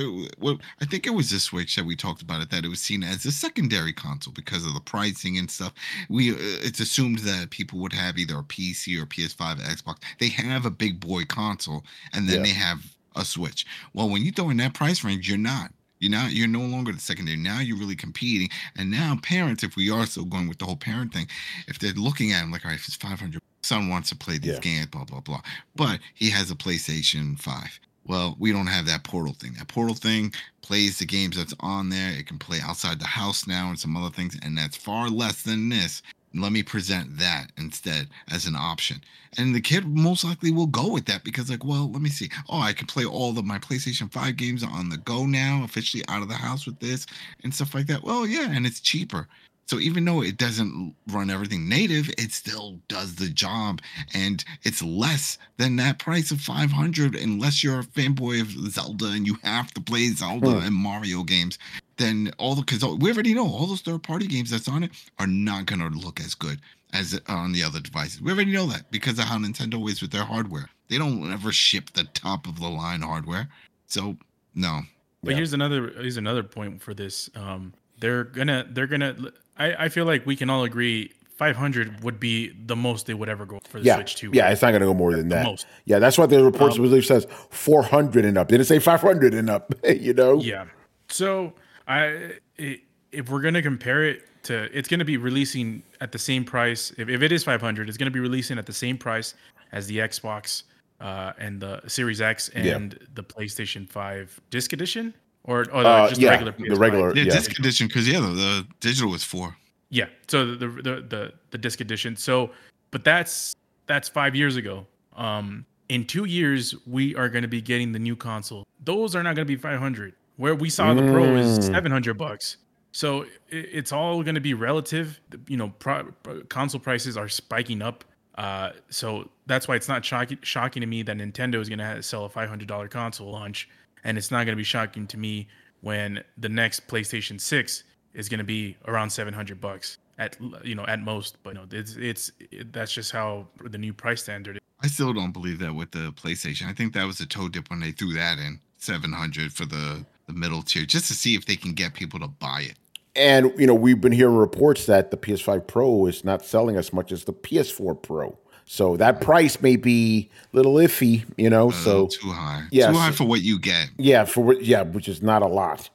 I think it was the Switch that we talked about it, that it was seen as a secondary console because of the pricing and stuff. It's assumed that people would have either a PC or PS5 or Xbox. They have a big boy console, and then they have a Switch. Well, when you throw in that price range, you're not. You're no longer the secondary. Now you're really competing. And now parents, if we are still going with the whole parent thing, if they're looking at them like, all right, if it's $500, son wants to play these games, blah, blah, blah. But he has a PlayStation 5. Well, we don't have that Portal thing. That Portal thing plays the games that's on there. It can play outside the house now and some other things. And that's far less than this. Let me present that instead as an option. And the kid most likely will go with that because, like, well, let me see. Oh, I can play all of my PlayStation 5 games on the go now, officially out of the house with this and stuff like that. Well, yeah, and it's cheaper. So even though it doesn't run everything native, it still does the job, and it's less than that price of $500 unless you're a fanboy of Zelda and you have to play Zelda and Mario games. Then because we already know all those third-party games that's on it are not going to look as good as on the other devices. We already know that because of how Nintendo is with their hardware. They don't ever ship the top of the line hardware. So no. But here's another point for this. They're gonna. I feel like we can all agree 500 would be the most they would ever go for the Switch 2. Yeah, right? It's not going to go more than that. Most. Yeah, that's what the report says 400 and up. They didn't say 500 and up, Yeah. So If we're gonna compare it to, it's gonna be releasing at the same price. If it is 500, it's gonna be releasing at the same price as the Xbox and the Series X and the PlayStation 5 Disc Edition, or just the regular PS5. The regular, Disc Edition, because the digital was 4. Yeah, so the Disc Edition. So, but that's 5 years ago. In 2 years, we are going to be getting the new console. Those are not going to be 500. Where we saw the Pro is $700. So it's all going to be relative. Console prices are spiking up. So that's why it's not shocking to me that Nintendo is going to sell a $500 console launch, and it's not going to be shocking to me when the next PlayStation 6 is going to be around $700 at most. But that's just how the new price standard is. I still don't believe that with the PlayStation. I think that was a toe dip when they threw that in $700 for the middle tier, just to see if they can get people to buy it. And we've been hearing reports that the PS5 Pro is not selling as much as the PS4 Pro. So that price may be a little iffy, so too high. Yeah, too high for what you get. Yeah, which is not a lot,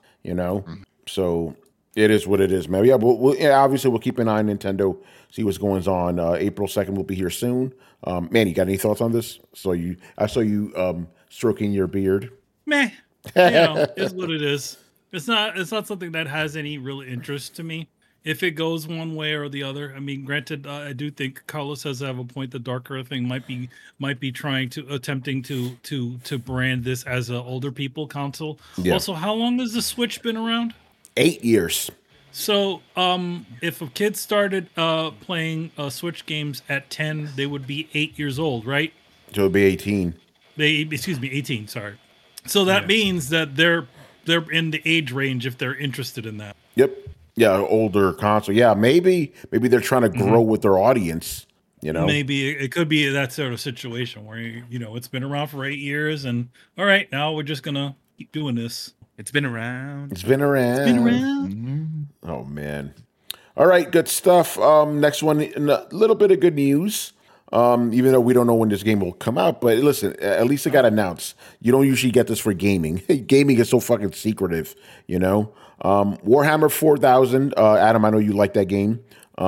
So it is what it is, man. Yeah, obviously we'll keep an eye on Nintendo, see what's going on. April 2nd will be here soon. Man, you got any thoughts on this? I saw you stroking your beard. Meh. It's what it is. It's not something that has any real interest to me. If it goes one way or the other, I mean, granted, I do think Carlos has to have a point. The Dark Earth thing might be attempting to brand this as an older people console. Yeah. Also, how long has the Switch been around? 8 years. So, if a kid started playing Switch games at 10, they would be 8 years old, right? So it'd be 18. 18. Sorry. So that means that they're in the age range if they're interested in that. Yep. Yeah, older console. Yeah, maybe they're trying to grow with their audience. Maybe it could be that sort of situation where it's been around for 8 years, and all right, now we're just gonna keep doing this. It's been around. It's been around. Mm-hmm. Oh man. All right, good stuff. Next one, a little bit of good news. Even though we don't know when this game will come out, but listen, at least it got announced. You don't usually get this for gaming. Gaming is so fucking secretive, Warhammer 4000, Adam, I know you like that game.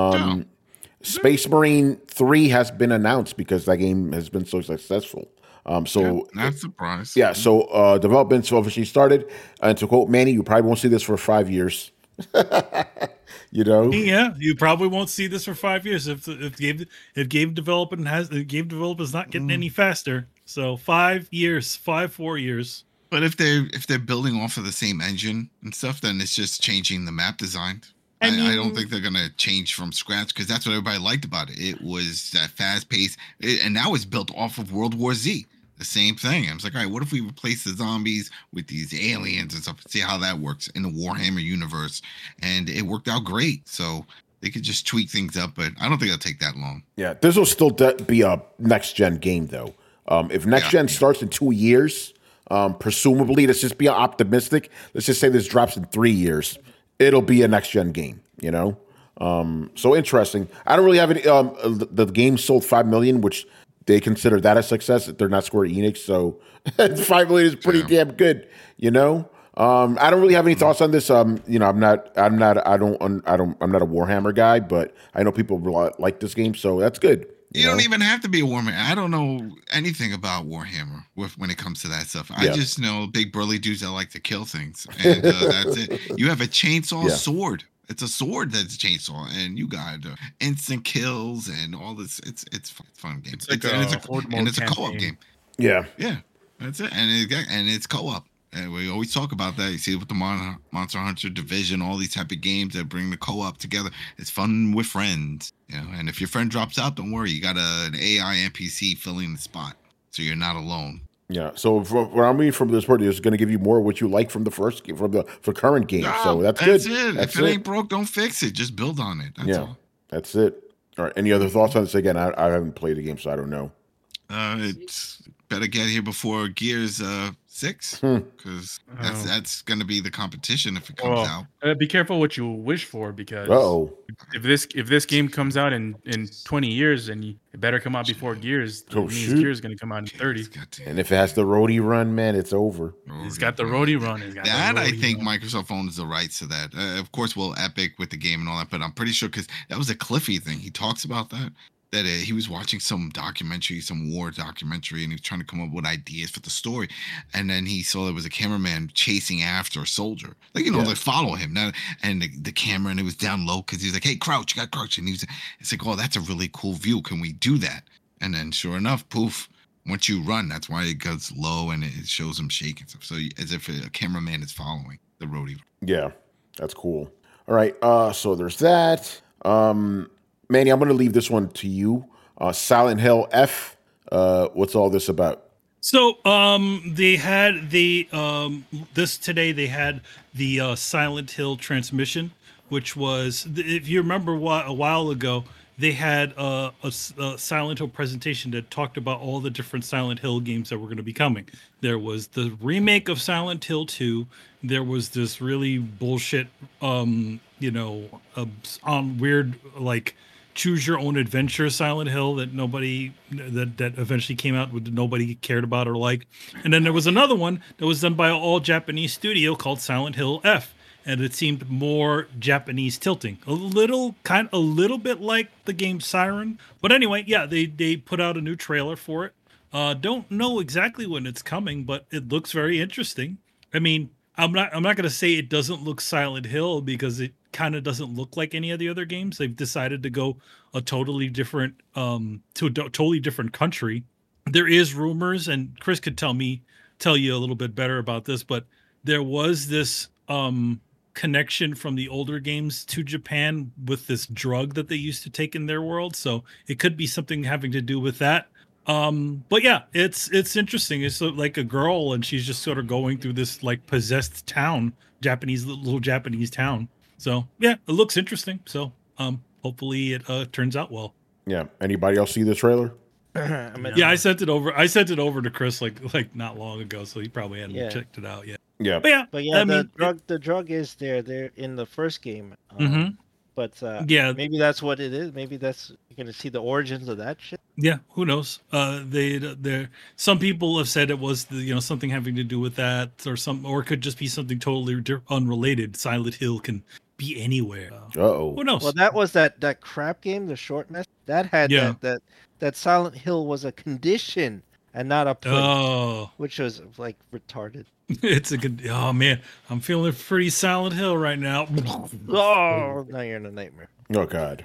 Space Marine 3 has been announced because that game has been so successful. Not surprised. Yeah, so development's officially started. And to quote Manny, you probably won't see this for 5 years. Yeah, you probably won't see this for 5 years if game development is not getting any faster. So 4 years. But if they're building off of the same engine and stuff, then it's just changing the map design. I don't think they're gonna change from scratch, because that's what everybody liked about it. It was that fast pace, and now it's built off of World War Z. The same thing. I was like, all right, what if we replace the zombies with these aliens and stuff? See how that works in the Warhammer universe. And it worked out great. So they could just tweak things up, but I don't think it'll take that long. Yeah, this will still be a next-gen game, though. If next-gen starts in 2 years, presumably, let's just be optimistic. Let's just say this drops in 3 years. It'll be a next-gen game, So interesting. I don't really have any. The game sold 5 million, which they consider that a success. They're not Square Enix, so 5 million is pretty damn good. I don't really have any thoughts on this. I'm not a Warhammer guy, but I know people like this game, so that's good. You don't even have to be a Warhammer. I don't know anything about Warhammer when it comes to that stuff. I just know big burly dudes that like to kill things, and that's it. You have a chainsaw sword. It's a sword that's a chainsaw, and you got instant kills and all this. It's a fun game. It's a co-op game. Yeah, that's it. And it's co-op. And we always talk about that. You see it with the Monster Hunter Division, all these type of games that bring the co-op together. It's fun with friends, And if your friend drops out, don't worry. You got an AI NPC filling the spot, so you're not alone. Yeah. So what I'm reading from this part is going to give you more of what you like from the first game, from the current game. So that's good. That's it. If it ain't broke, don't fix it. Just build on it. That's all. That's it. All right. Any other thoughts on this? Again, I haven't played the game, so I don't know. better get here before Gears 6, because that's going to be the competition if it comes out. Be careful what you wish for, because if this game comes out in 20 years, and it better come out before Gears, it means Gears is going to come out in 30. And if it has the roadie run, man, it's over. It's got the roadie run. I think Microsoft owns the rights to that. Of course, Epic with the game and all that, but I'm pretty sure, because that was a Cliffy thing. He talks about that he was watching some documentary, some war documentary, and he was trying to come up with ideas for the story. And then he saw there was a cameraman chasing after a soldier. Like, they follow him. Now, and the camera, and it was down low because he was like, hey, crouch, you got crouch. And it's like, oh, that's a really cool view. Can we do that? And then sure enough, poof, once you run, that's why it goes low and it shows him shaking stuff. So as if a cameraman is following the roadie. Yeah, that's cool. All right, so there's that. Manny, I'm going to leave this one to you. Silent Hill F. What's all this about? So they had today they had the Silent Hill transmission, which was, if you remember a while ago, they had a Silent Hill presentation that talked about all the different Silent Hill games that were going to be coming. There was the remake of Silent Hill 2. There was this really bullshit, on weird, like, choose your own adventure Silent Hill that that eventually came out with nobody cared about or liked. And then there was another one that was done by an all Japanese studio called Silent Hill F, and it seemed more Japanese tilting, a little bit like the game Siren. But anyway, yeah, they put out a new trailer for it. Don't know exactly when it's coming, but it looks very interesting. I mean, I'm not going to say it doesn't look Silent Hill, because it kind of doesn't look like any of the other games. They've decided to go a totally different totally different country. There is rumors, and Chris could tell you a little bit better about this, but there was this connection from the older games to Japan with this drug that they used to take in their world. So it could be something having to do with that. But yeah, it's interesting. It's like a girl, and she's just sort of going through this like possessed town, little Japanese town. So yeah, it looks interesting. So hopefully it turns out well. Yeah. Anybody else see the trailer? Yeah, I sent it over. I sent it over to Chris like not long ago, so he probably hadn't checked it out yet. Yeah. But yeah, the drug is there. They're in the first game. But maybe that's what it is. Maybe that's, you're gonna see the origins of that shit. Yeah, who knows? Some people have said it was something having to do with that, or it could just be something totally unrelated. Silent Hill can be anywhere. Who knows? Well, that was that crap game, the short mess that had that Silent Hill was a condition and not a place, which was like retarded. It's a good. Oh man, I'm feeling pretty Silent Hill right now. Oh, now you're in a nightmare. Oh God.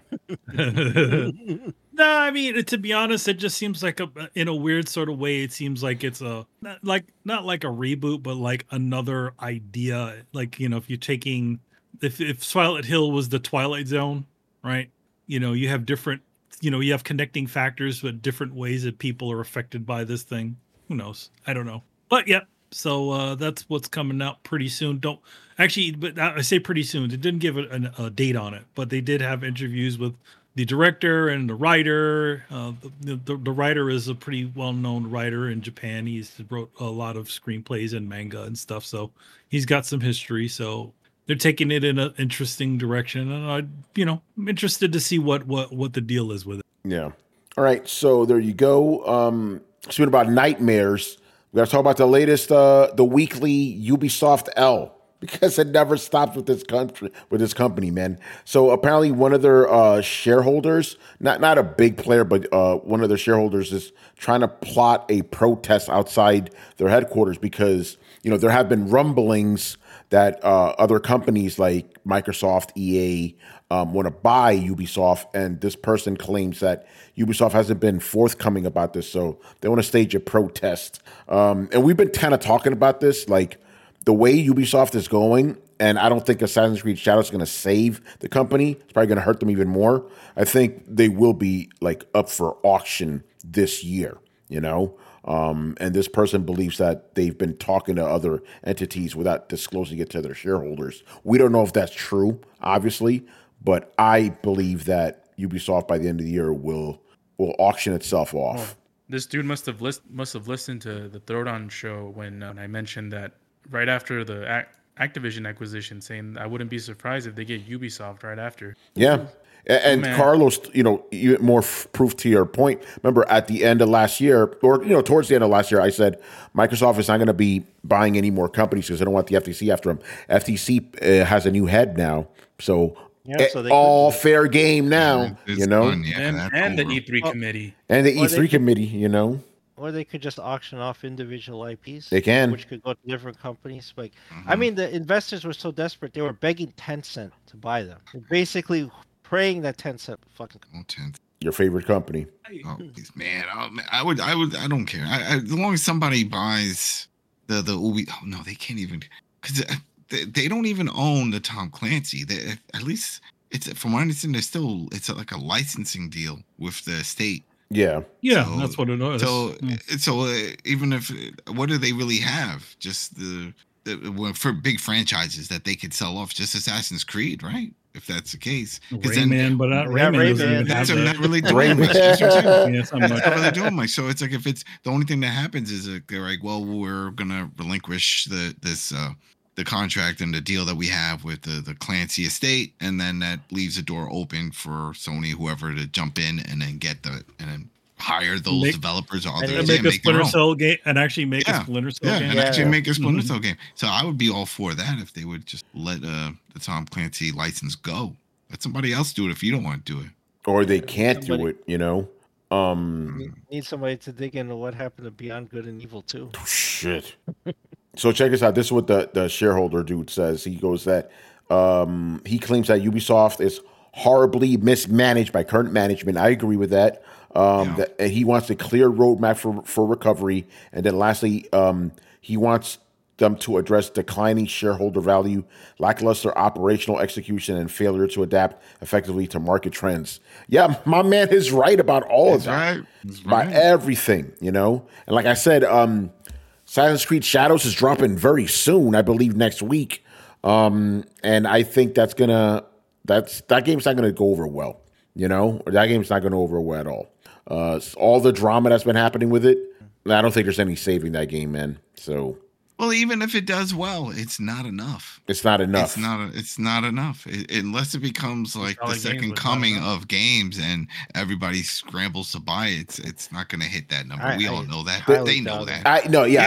No, I mean, to be honest, it just seems like in a weird sort of way, it seems like it's not like a reboot, but like another idea. Like, if you're taking, if Silent Hill was the Twilight Zone, right? You have different, you have connecting factors, but different ways that people are affected by this thing. Who knows? I don't know. But yeah. So that's what's coming out pretty soon. But I say pretty soon. It didn't give a date on it, but they did have interviews with the director and the writer. The writer is a pretty well-known writer in Japan. He's wrote a lot of screenplays and manga and stuff, so he's got some history. So they're taking it in an interesting direction, and I'm interested to see what the deal is with it. Yeah. All right. So there you go. Speaking about nightmares. We got to talk about the latest, the weekly Ubisoft L, because it never stops with this company, man. So apparently, one of their shareholders, not a big player, but one of their shareholders is trying to plot a protest outside their headquarters because there have been rumblings that other companies like Microsoft, EA, want to buy Ubisoft, and this person claims that Ubisoft hasn't been forthcoming about this, so they want to stage a protest. And we've been kind of talking about this, like the way Ubisoft is going, and I don't think Assassin's Creed Shadows is going to save the company. It's probably going to hurt them even more. I think they will be like up for auction this year, and this person believes that they've been talking to other entities without disclosing it to their shareholders. We don't know if that's true, obviously, but I believe that Ubisoft by the end of the year will auction itself off. This dude must have listened to the Throwdown show when I mentioned that right after the Activision acquisition, saying I wouldn't be surprised if they get Ubisoft right after. Yeah. And Carlos, more proof to your point. Remember, at the end of last year, or towards the end of last year, I said Microsoft is not going to be buying any more companies because they don't want the FTC after them. FTC has a new head now, so all fair game now. Fun, and the E3 committee, and the E3 committee. Or they could just auction off individual IPs. They can, which could go to different companies. Like, I mean, the investors were so desperate; they were begging Tencent to buy them. They're basically praying that Tencent fucking. Your favorite company. Oh, man, I don't care. As long as somebody buys the Ubi. Oh no, they can't even, because they don't even own the Tom Clancy. At least it's, from what I understand, it's like a licensing deal with the state. Yeah, so, that's what it is. So even if, what do they really have? Just the for big franchises that they could sell off, just Assassin's Creed, right? If that's the case, Rayman, but not Rayman. They're not really doing much. Not really doing much. So it's like, if it's the only thing that happens is they're like, well, we're gonna relinquish the contract and the deal that we have with the Clancy estate, and then that leaves the door open for Sony, whoever, to jump in and then hire those developers or others and make a Splinter Cell game, and actually make a Splinter Cell game. And actually make a Splinter Cell game. So I would be all for that if they would just let the Tom Clancy license go. Let somebody else do it if you don't want to do it. Or they can't do it, Need somebody to dig into what happened to Beyond Good and Evil 2. Shit. So check this out. This is what the shareholder dude says. He goes that he claims that Ubisoft is horribly mismanaged by current management. I agree with that. That he wants a clear roadmap for recovery. And then lastly, he wants them to address declining shareholder value, lackluster operational execution, and failure to adapt effectively to market trends. Yeah, my man is right about all of that. By everything, And like I said, Assassin's Creed Shadows is dropping very soon, I believe next week. And I think that game's not gonna go over well, That game's not gonna go over well at all. All the drama that's been happening with it, I don't think there's any saving that game, man. So, well, even if it does well, it's not enough. It's not enough. It's not enough unless it becomes like the second coming of games and everybody scrambles to buy it. It's not going to hit that number. We all know that. They know that.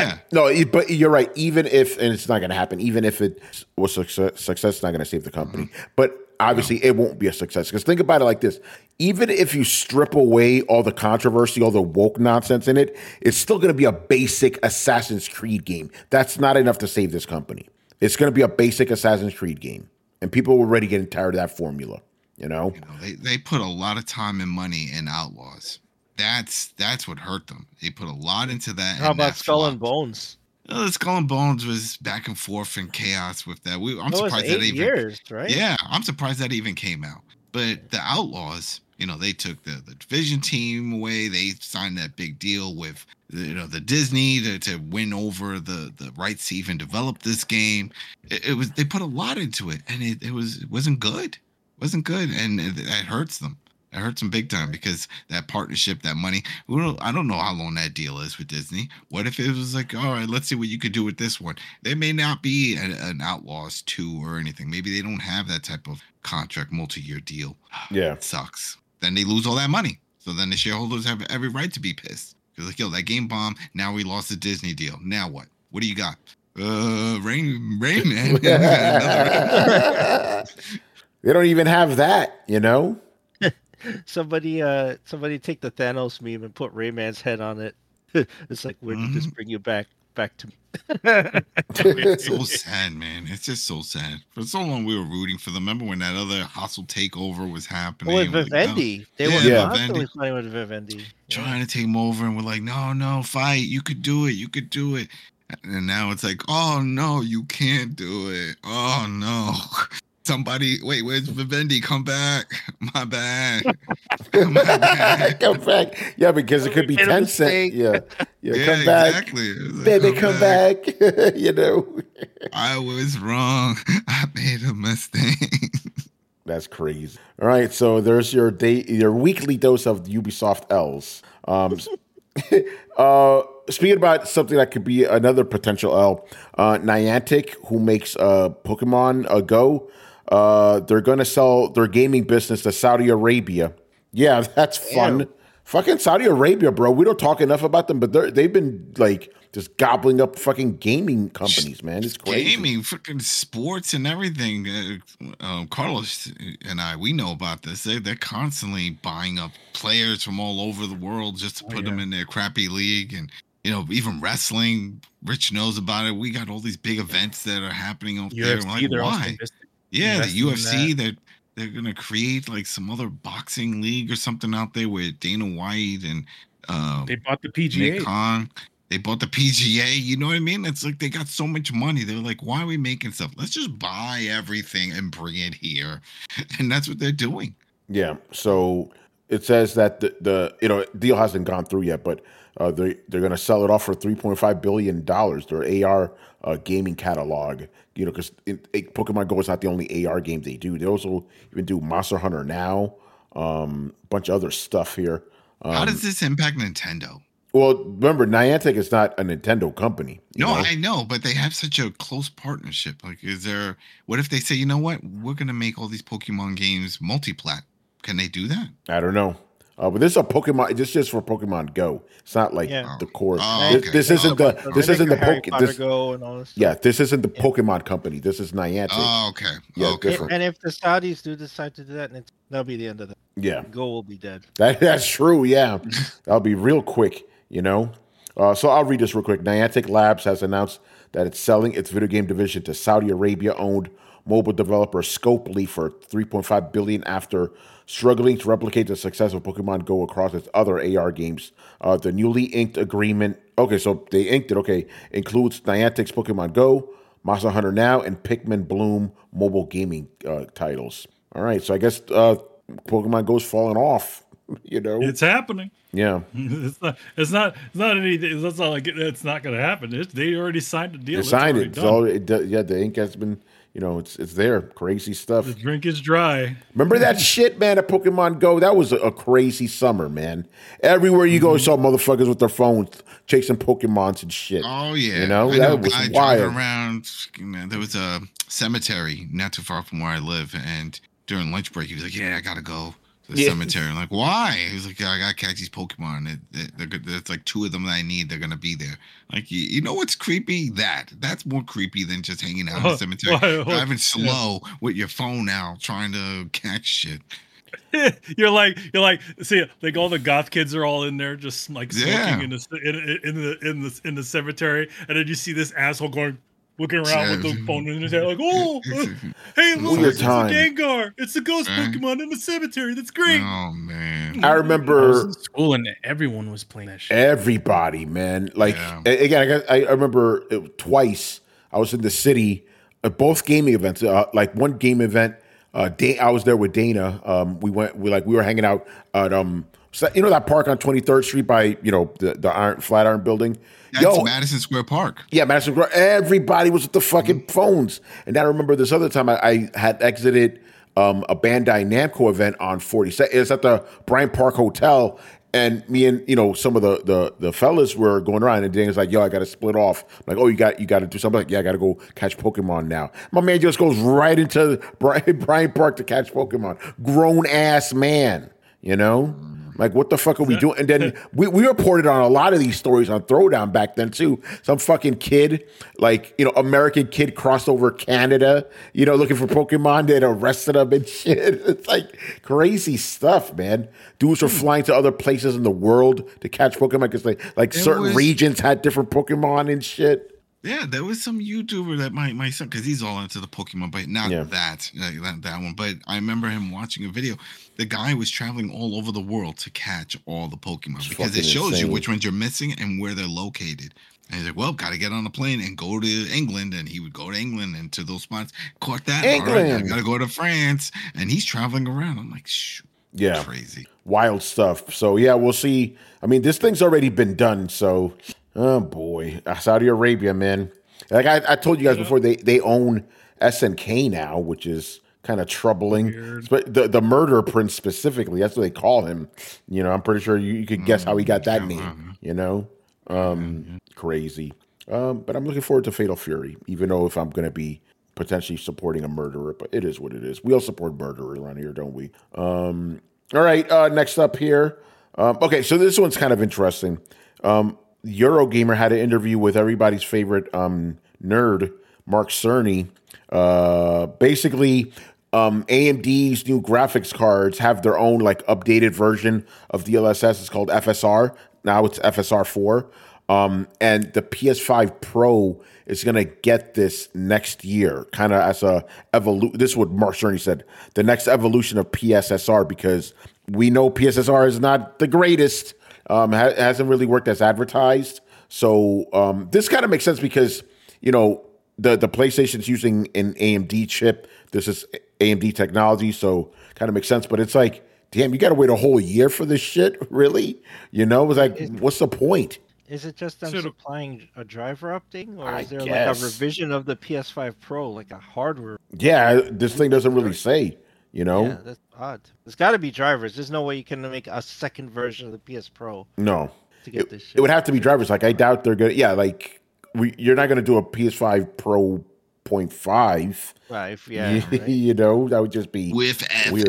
But you're right. Even if, and it's not going to happen. Even if it was a success, it's not going to save the company. But obviously, it won't be a success. Because think about it like this. Even if you strip away all the controversy, all the woke nonsense in it, it's still going to be a basic Assassin's Creed game. That's not enough to save this company. It's going to be a basic Assassin's Creed game. And people are already getting tired of that formula, They put a lot of time and money in Outlaws. That's what hurt them. They put a lot into that. How about Skull and Bones? The Skull and Bones was back and forth and chaos with that. I'm surprised that even years, right? Yeah, I'm surprised that even came out. But the Outlaws, they took the Division team away. They signed that big deal with the Disney to win over the rights to even develop this game. They put a lot into it, and it wasn't good. Wasn't good, and it hurts them. It hurts them big time because that partnership, that money. I don't know how long that deal is with Disney. What if it was like, all right, let's see what you could do with this one. There may not be an Outlaws 2 or anything. Maybe they don't have that type of contract, multi-year deal. Yeah, it sucks. Then they lose all that money. So then the shareholders have every right to be pissed. Because like, that game bomb. Now we lost the Disney deal. Now what? What do you got? Rayman. They don't even have that, Somebody take the Thanos meme and put Rayman's head on it. It's like, where did this bring you back to me? It's so sad, man. It's just so sad. For so long we were rooting for them. Remember when that other hostile takeover was happening? With Vivendi. They were constantly playing with Vivendi. Trying to take him over, and we're like, no, fight. You could do it. And now it's like, oh no, you can't do it. Oh no. Somebody, wait, where's Vivendi? Come back. My bad. Come back. Yeah, because it could be Tencent. Yeah, come back. Exactly. Baby, come back. I was wrong. I made a mistake. That's crazy. All right, so there's your weekly dose of Ubisoft L's. Speaking about something that could be another potential L, Niantic, who makes Pokemon Go, they're going to sell their gaming business to Saudi Arabia. Yeah, that's fun. Damn. Fucking Saudi Arabia, bro. We don't talk enough about them, but they've been like just gobbling up fucking gaming companies, man. It's crazy. Gaming, freaking sports and everything. Carlos and we know about this. They're constantly buying up players from all over the world just to put them in their crappy league. And, even wrestling, Rich knows about it. We got all these big events that are happening out there. UFC, Like, they're also why? Yeah, the UFC, they're going to create like some other boxing league or something out there with Dana White and they bought the PGA. Nick Khan. They bought the PGA. You know what I mean? It's like they got so much money. They're like, why are we making stuff? Let's just buy everything and bring it here. And that's what they're doing. Yeah. So it says that the deal hasn't gone through yet, but they're going to sell it off for $3.5 billion. Their AR gaming catalog. Because Pokemon Go is not the only AR game they do. They also even do Monster Hunter Now, bunch of other stuff here. How does this impact Nintendo? Well, remember, Niantic is not a Nintendo company. No, I know, but they have such a close partnership. Like, what if they say, you know what? We're going to make all these Pokemon games multi-plat. Can they do that? I don't know. But this is a Pokemon. This is just for Pokemon Go. It's not like the core. Okay. This isn't the. This isn't the Pokemon Go and all this stuff. Yeah, this isn't the Pokemon company. This is Niantic. Oh, okay. Yeah, okay. different. And if the Saudis do decide to do that, that'll be the end of that. Yeah, Go will be dead. That's true. Yeah, that'll be real quick. So I'll read this real quick. Niantic Labs has announced that it's selling its video game division to Saudi Arabia-owned mobile developer Scopely for $3.5 billion after struggling to replicate the success of Pokemon Go across its other AR games. The newly inked agreement, so they inked it, includes Niantic's Pokemon Go, Monster Hunter Now, and Pikmin Bloom mobile gaming titles. All right, so I guess Pokemon Go's falling off, It's happening. Yeah. It's not anything. That's not like it's not going to happen. They already signed the deal. They signed it. The ink has been, it's there. Crazy stuff. The drink is dry. Remember that shit, man, at Pokemon Go? That was a crazy summer, man. Everywhere you go, you saw motherfuckers with their phones chasing Pokemons and shit. Oh, yeah. That was I wild. driving around. There was a cemetery not too far from where I live. And during lunch break, he was like, yeah, I got to go to the cemetery. I'm like, why? He was like, I got to catch these Pokemon. There's like 2 of them that I need. They're going to be there. Like, you know what's creepy? That's more creepy than just hanging out in the cemetery. Driving slow with your phone out, trying to catch shit. You're like, see, like all the goth kids are all in there, just like smoking in the cemetery, and then you see this asshole looking around with the phone in his head, like, oh, hey, look, it's the Gengar, it's the ghost Pokemon in the cemetery. That's great. Oh man, I remember I was in school and everyone was playing that shit. Everybody, man. Like again, I remember twice. I was in the city at both gaming events. Like one game event. I was there with Dana. We were hanging out at that park on 23rd Street by the Flatiron building. That's Madison Square Park. Yeah, Madison Square. Everybody was with the fucking phones. And then I remember this other time I had exited a Bandai Namco event on 42nd. It's at the Bryant Park Hotel. And me and some of the fellas were going around, and Dana's like, "Yo, I got to split off." I'm like, "Oh, you got to do something." I'm like, "Yeah, I got to go catch Pokemon now." My man just goes right into Bryant Park to catch Pokemon. Grown ass man, Like, what the fuck are we doing? And then we reported on a lot of these stories on Throwdown back then, too. Some fucking kid, American kid crossed over Canada, looking for Pokemon. They'd arrested him and shit. It's like crazy stuff, man. Dudes were flying to other places in the world to catch Pokemon because certain regions had different Pokemon and shit. Yeah, there was some YouTuber that my son, because he's all into the Pokemon, but not that one. But I remember him watching a video. The guy was traveling all over the world to catch all the Pokemon because it shows you which ones you're missing and where they're located. And he's like, well, got to get on a plane and go to England. And he would go to England and to those spots. Caught that. England. All right, I got to go to France. And he's traveling around. I'm like, shoot. Yeah. Crazy. Wild stuff. So, yeah, we'll see. I mean, this thing's already been done. So, oh, boy. Saudi Arabia, man. Like I told you guys before, they own SNK now, which is kind of troubling. Weird. But the murder prince specifically, that's what they call him. You know, I'm pretty sure you could guess how he got that name. You know, crazy. But I'm looking forward to Fatal Fury, even though if I'm going to be potentially supporting a murderer, but it is what it is. We all support murderer around here, don't we? All right, next up here. Okay, so this one's kind of interesting. Eurogamer had an interview with everybody's favorite nerd, Mark Cerny. Basically, AMD's new graphics cards have their own like updated version of DLSS. It's called FSR. Now it's FSR 4. And the PS5 Pro is going to get this next year, kind of as a evolution. This is what Mark Cerny said, the next evolution of PSSR, because we know PSSR is not the greatest. Hasn't really worked as advertised. So this kind of makes sense because, you know, the PlayStation's using an AMD chip. This is AMD technology, so kind of makes sense. But it's like, damn, you got to wait a whole year for this shit? Really? You know, it's like, what's the point? Is it just them supplying a driver update, or is there guess. like a revision of the PS5 Pro, like a hardware? Yeah, this thing doesn't really say, you know? Yeah, that's odd. There's got to be drivers. There's no way you can make a second version of the PS Pro. No. To get this shit. It would have to be drivers. Like, I doubt they're going to, yeah, like, you're not going to do a PS5 Pro 0.5. Right, yeah. Right. You know, that would just be with weird.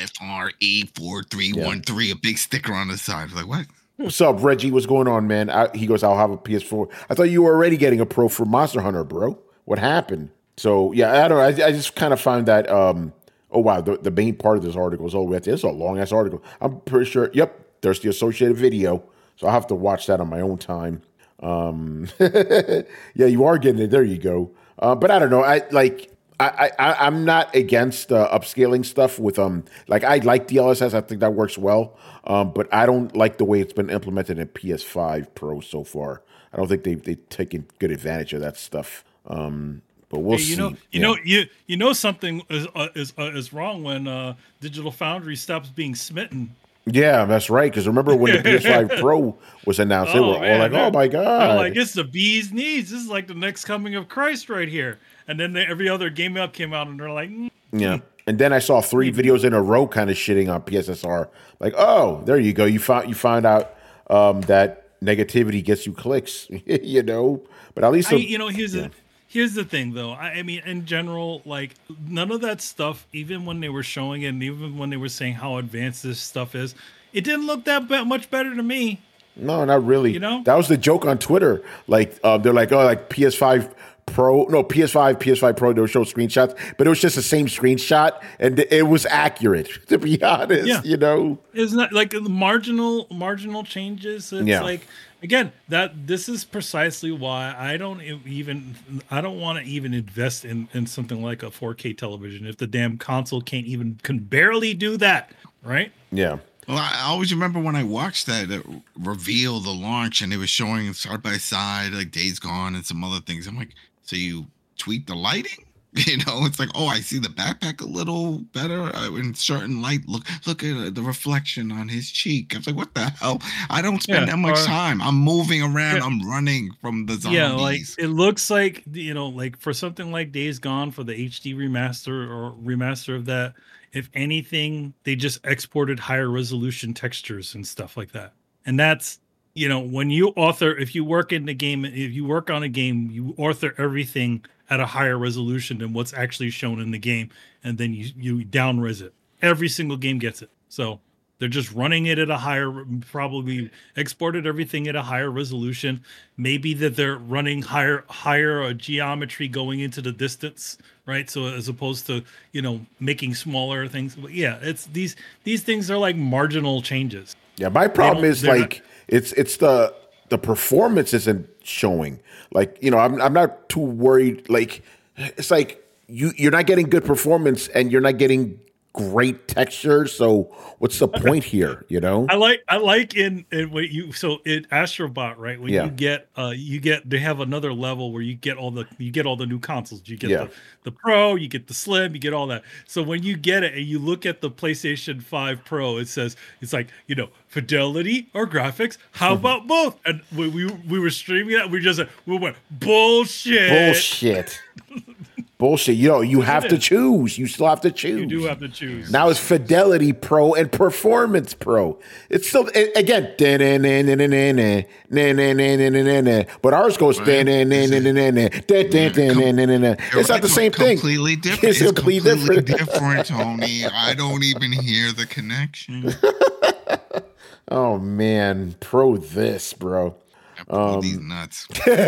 FFFRE4313, a big sticker on the side. Like, what? What's up, Reggie? What's going on, man? He goes, I'll have a PS4. I thought you were already getting a Pro for Monster Hunter, bro. What happened? So, yeah, I don't know. I just kind of find that, oh, wow, the main part of this article is all the way at the end. It's a long-ass article. I'm pretty sure, yep, there's the associated video. So I'll have to watch that on my own time. Yeah, you are getting it. There you go. But I don't know. I'm not against upscaling stuff with like I like DLSS. I think that works well. But I don't like the way it's been implemented in PS5 Pro so far. I don't think they've taken good advantage of that stuff. But we'll see. You know something is wrong when Digital Foundry stops being smitten. Yeah, that's right. Because remember when the PS5 Pro was announced, they were all like, "Oh my god!" They're like, it's the bee's knees. This is like the next coming of Christ right here. And then every other game up came out, and they're like, yeah. And then I saw 3 videos in a row, kind of shitting on PSSR. Like, oh, there you go. You found out that negativity gets you clicks, you know. But at least Here's the thing, though. I mean, in general, like, none of that stuff, even when they were showing it, and even when they were saying how advanced this stuff is, it didn't look that much better to me. No, not really. You know? That was the joke on Twitter. Like, they're like, oh, like PS5 Pro. No, PS5 Pro, they would show screenshots, but it was just the same screenshot, and it was accurate, to be honest, you know? Isn't that, like, marginal changes? It's like... Again, this is precisely why I don't want to even invest in something like a 4K television if the damn console can barely do that, right? Yeah. Well, I always remember when I watched that reveal, the launch, and they were showing side by side like Days Gone and some other things. I'm like, so you tweak the lighting? You know, it's like, oh, I see the backpack a little better in certain light. Look at the reflection on his cheek. I was like, what the hell? I don't spend that much time. I'm moving around. Yeah. I'm running from the zombies. Yeah, like it looks like, you know, like for something like Days Gone, for the HD remaster of that, if anything, they just exported higher resolution textures and stuff like that. And that's, you know, when if you work on a game, you author everything at a higher resolution than what's actually shown in the game, and then you down-res it. Every single game gets it. So they're just running it at a higher, probably exported everything at a higher resolution. Maybe that they're running higher geometry going into the distance, right? So as opposed to, you know, making smaller things. But yeah, it's these things are like marginal changes. Yeah, my problem is like it's the performance isn't showing. Like, you know, I'm not too worried. Like, it's like you're not getting good performance and you're not getting great texture. So what's the point here? You know, I like in what you so in Astrobot, right? When you get they have another level where you get all the new consoles. You get the Pro, you get the Slim, you get all that. So when you get it and you look at the PlayStation 5 Pro, it says it's like, you know, fidelity or graphics. How about both? And we were streaming that. We went bullshit. bullshit. You have to choose. You still have to choose. You do have to choose. Now it's Fidelity Pro and Performance Pro. It's still again, but ours goes. It's not the same thing. Completely different. It's completely different, Tony. I don't even hear the connection. Oh man, Pro this, bro. These nuts.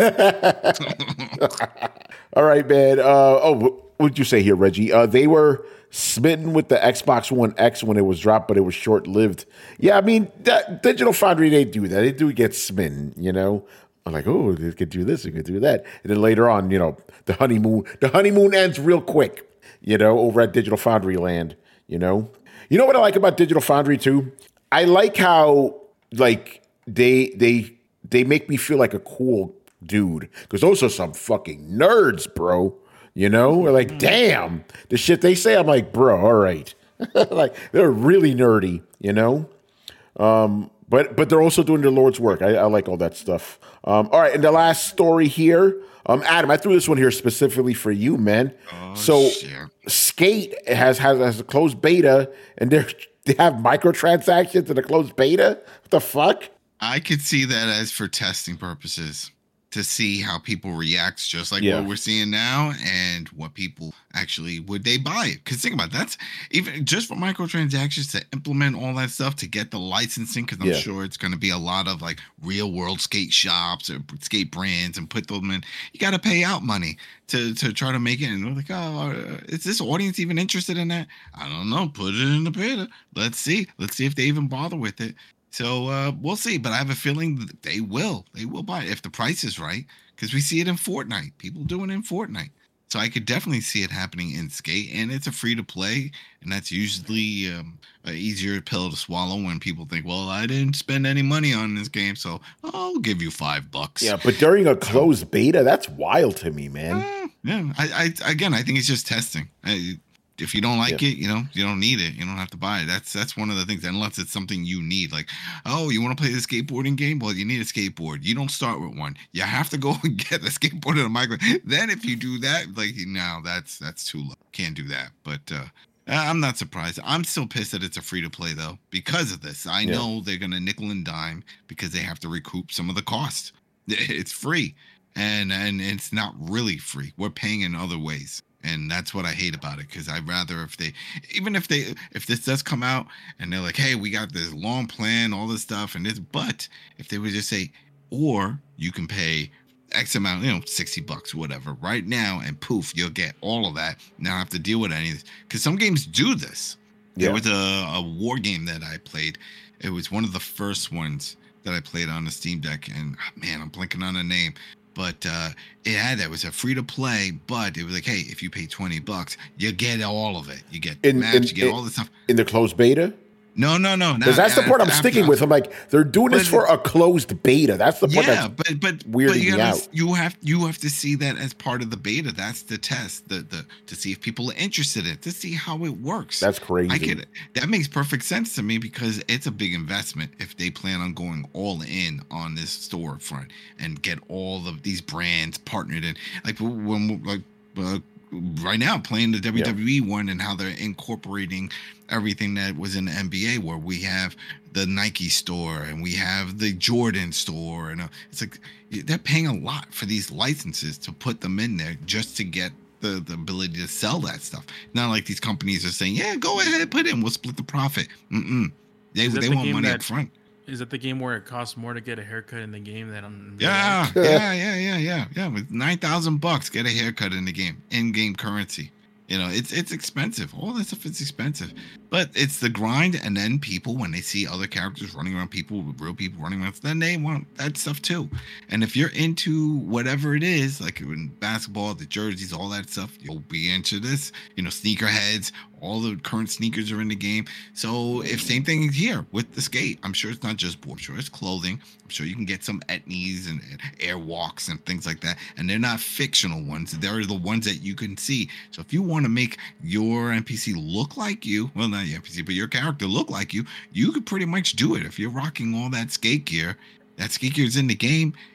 All right, man. What would you say here, Reggie? They were smitten with the Xbox One X when it was dropped, but it was short-lived. Yeah, I mean, Digital Foundry, they do that. They do get smitten, I'm like, oh, they could do this, they could do that. And then later on, the honeymoon ends real quick, over at Digital Foundry land, You know what I like about Digital Foundry too? I like how they make me feel like a cool dude, because those are some fucking nerds, bro. We're like, damn, the shit they say. I'm like, bro, all right. Like, they're really nerdy, But they're also doing their Lord's work. I like all that stuff. All right, and the last story here, Adam, I threw this one here specifically for you, man. Shit. Skate has a closed beta, and they have microtransactions in a closed beta. What the fuck? I could see that as for testing purposes, to see how people react, just like what we're seeing now, and what people actually would they buy it. Because think about it, that's even just for microtransactions to implement all that stuff to get the licensing, because I'm sure it's going to be a lot of like real world skate shops or skate brands and put them in. You got to pay out money to try to make it. And we're like, oh, is this audience even interested in that? I don't know. Put it in the beta. Let's see if they even bother with it. So we'll see, but I have a feeling that they will buy it if the price is right, because we see it in Fortnite. People doing it in Fortnite. So I could definitely see it happening in Skate, and it's a free to play, and that's usually an easier pill to swallow when people think, well, I didn't spend any money on this game, so I'll give you $5. Yeah, but during a closed beta, that's wild to me, man. Yeah, I think it's just testing. If you don't like it, you don't need it. You don't have to buy it. That's one of the things, unless it's something you need. Like, oh, you want to play the skateboarding game? Well, you need a skateboard. You don't start with one. You have to go and get the skateboard and a micro. Then if you do that, that's too low. Can't do that. But I'm not surprised. I'm still pissed that it's a free to play though, because of this. I know they're gonna nickel and dime because they have to recoup some of the cost. It's free, and it's not really free. We're paying in other ways. And that's what I hate about it, because I'd rather if this does come out and they're like, hey, we got this long plan, all this stuff, but if they would just say, or you can pay X amount, $60, whatever, right now, and poof, you'll get all of that. Now I have to deal with any of this, because some games do this. There was a war game that I played. It was one of the first ones that I played on the Steam Deck, and man, I'm blanking on the name. But it was a free to play, but it was like, hey, if you pay $20, you get all of it. You get maps, you get all this stuff. In the closed beta? No. Because that's the part I'm sticking with. I'm like, they're doing this for a closed beta. That's the part that's weirding me out. You have to see that as part of the beta. That's the test, to see if people are interested in it, to see how it works. That's crazy. I get it. That makes perfect sense to me, because it's a big investment if they plan on going all in on this storefront and get all of these brands partnered in. Like right now, playing the WWE one, and how they're incorporating everything that was in the NBA, where we have the Nike store and we have the Jordan store, and it's like they're paying a lot for these licenses to put them in there just to get the ability to sell that stuff. Not like these companies are saying, yeah, go ahead, put it in, we'll split the profit. They want money up front. Is it the game where it costs more to get a haircut in the game than on? Yeah. With $9,000, get a haircut in the game, in-game currency. It's expensive. All that stuff is expensive, but it's the grind. And then people, when they see other characters running around, real people running around, then they want that stuff too. And if you're into whatever it is, like in basketball, the jerseys, all that stuff, you'll be into this. Sneakerheads. All the current sneakers are in the game. So if same thing here with the Skate, I'm sure it's not just board. I'm sure it's clothing. I'm sure you can get some Etnies and Airwalks and things like that. And they're not fictional ones. They're the ones that you can see. So if you want to make your NPC look like you, well, not your NPC, but your character look like you could pretty much do it. If you're rocking all that skate gear is in the game,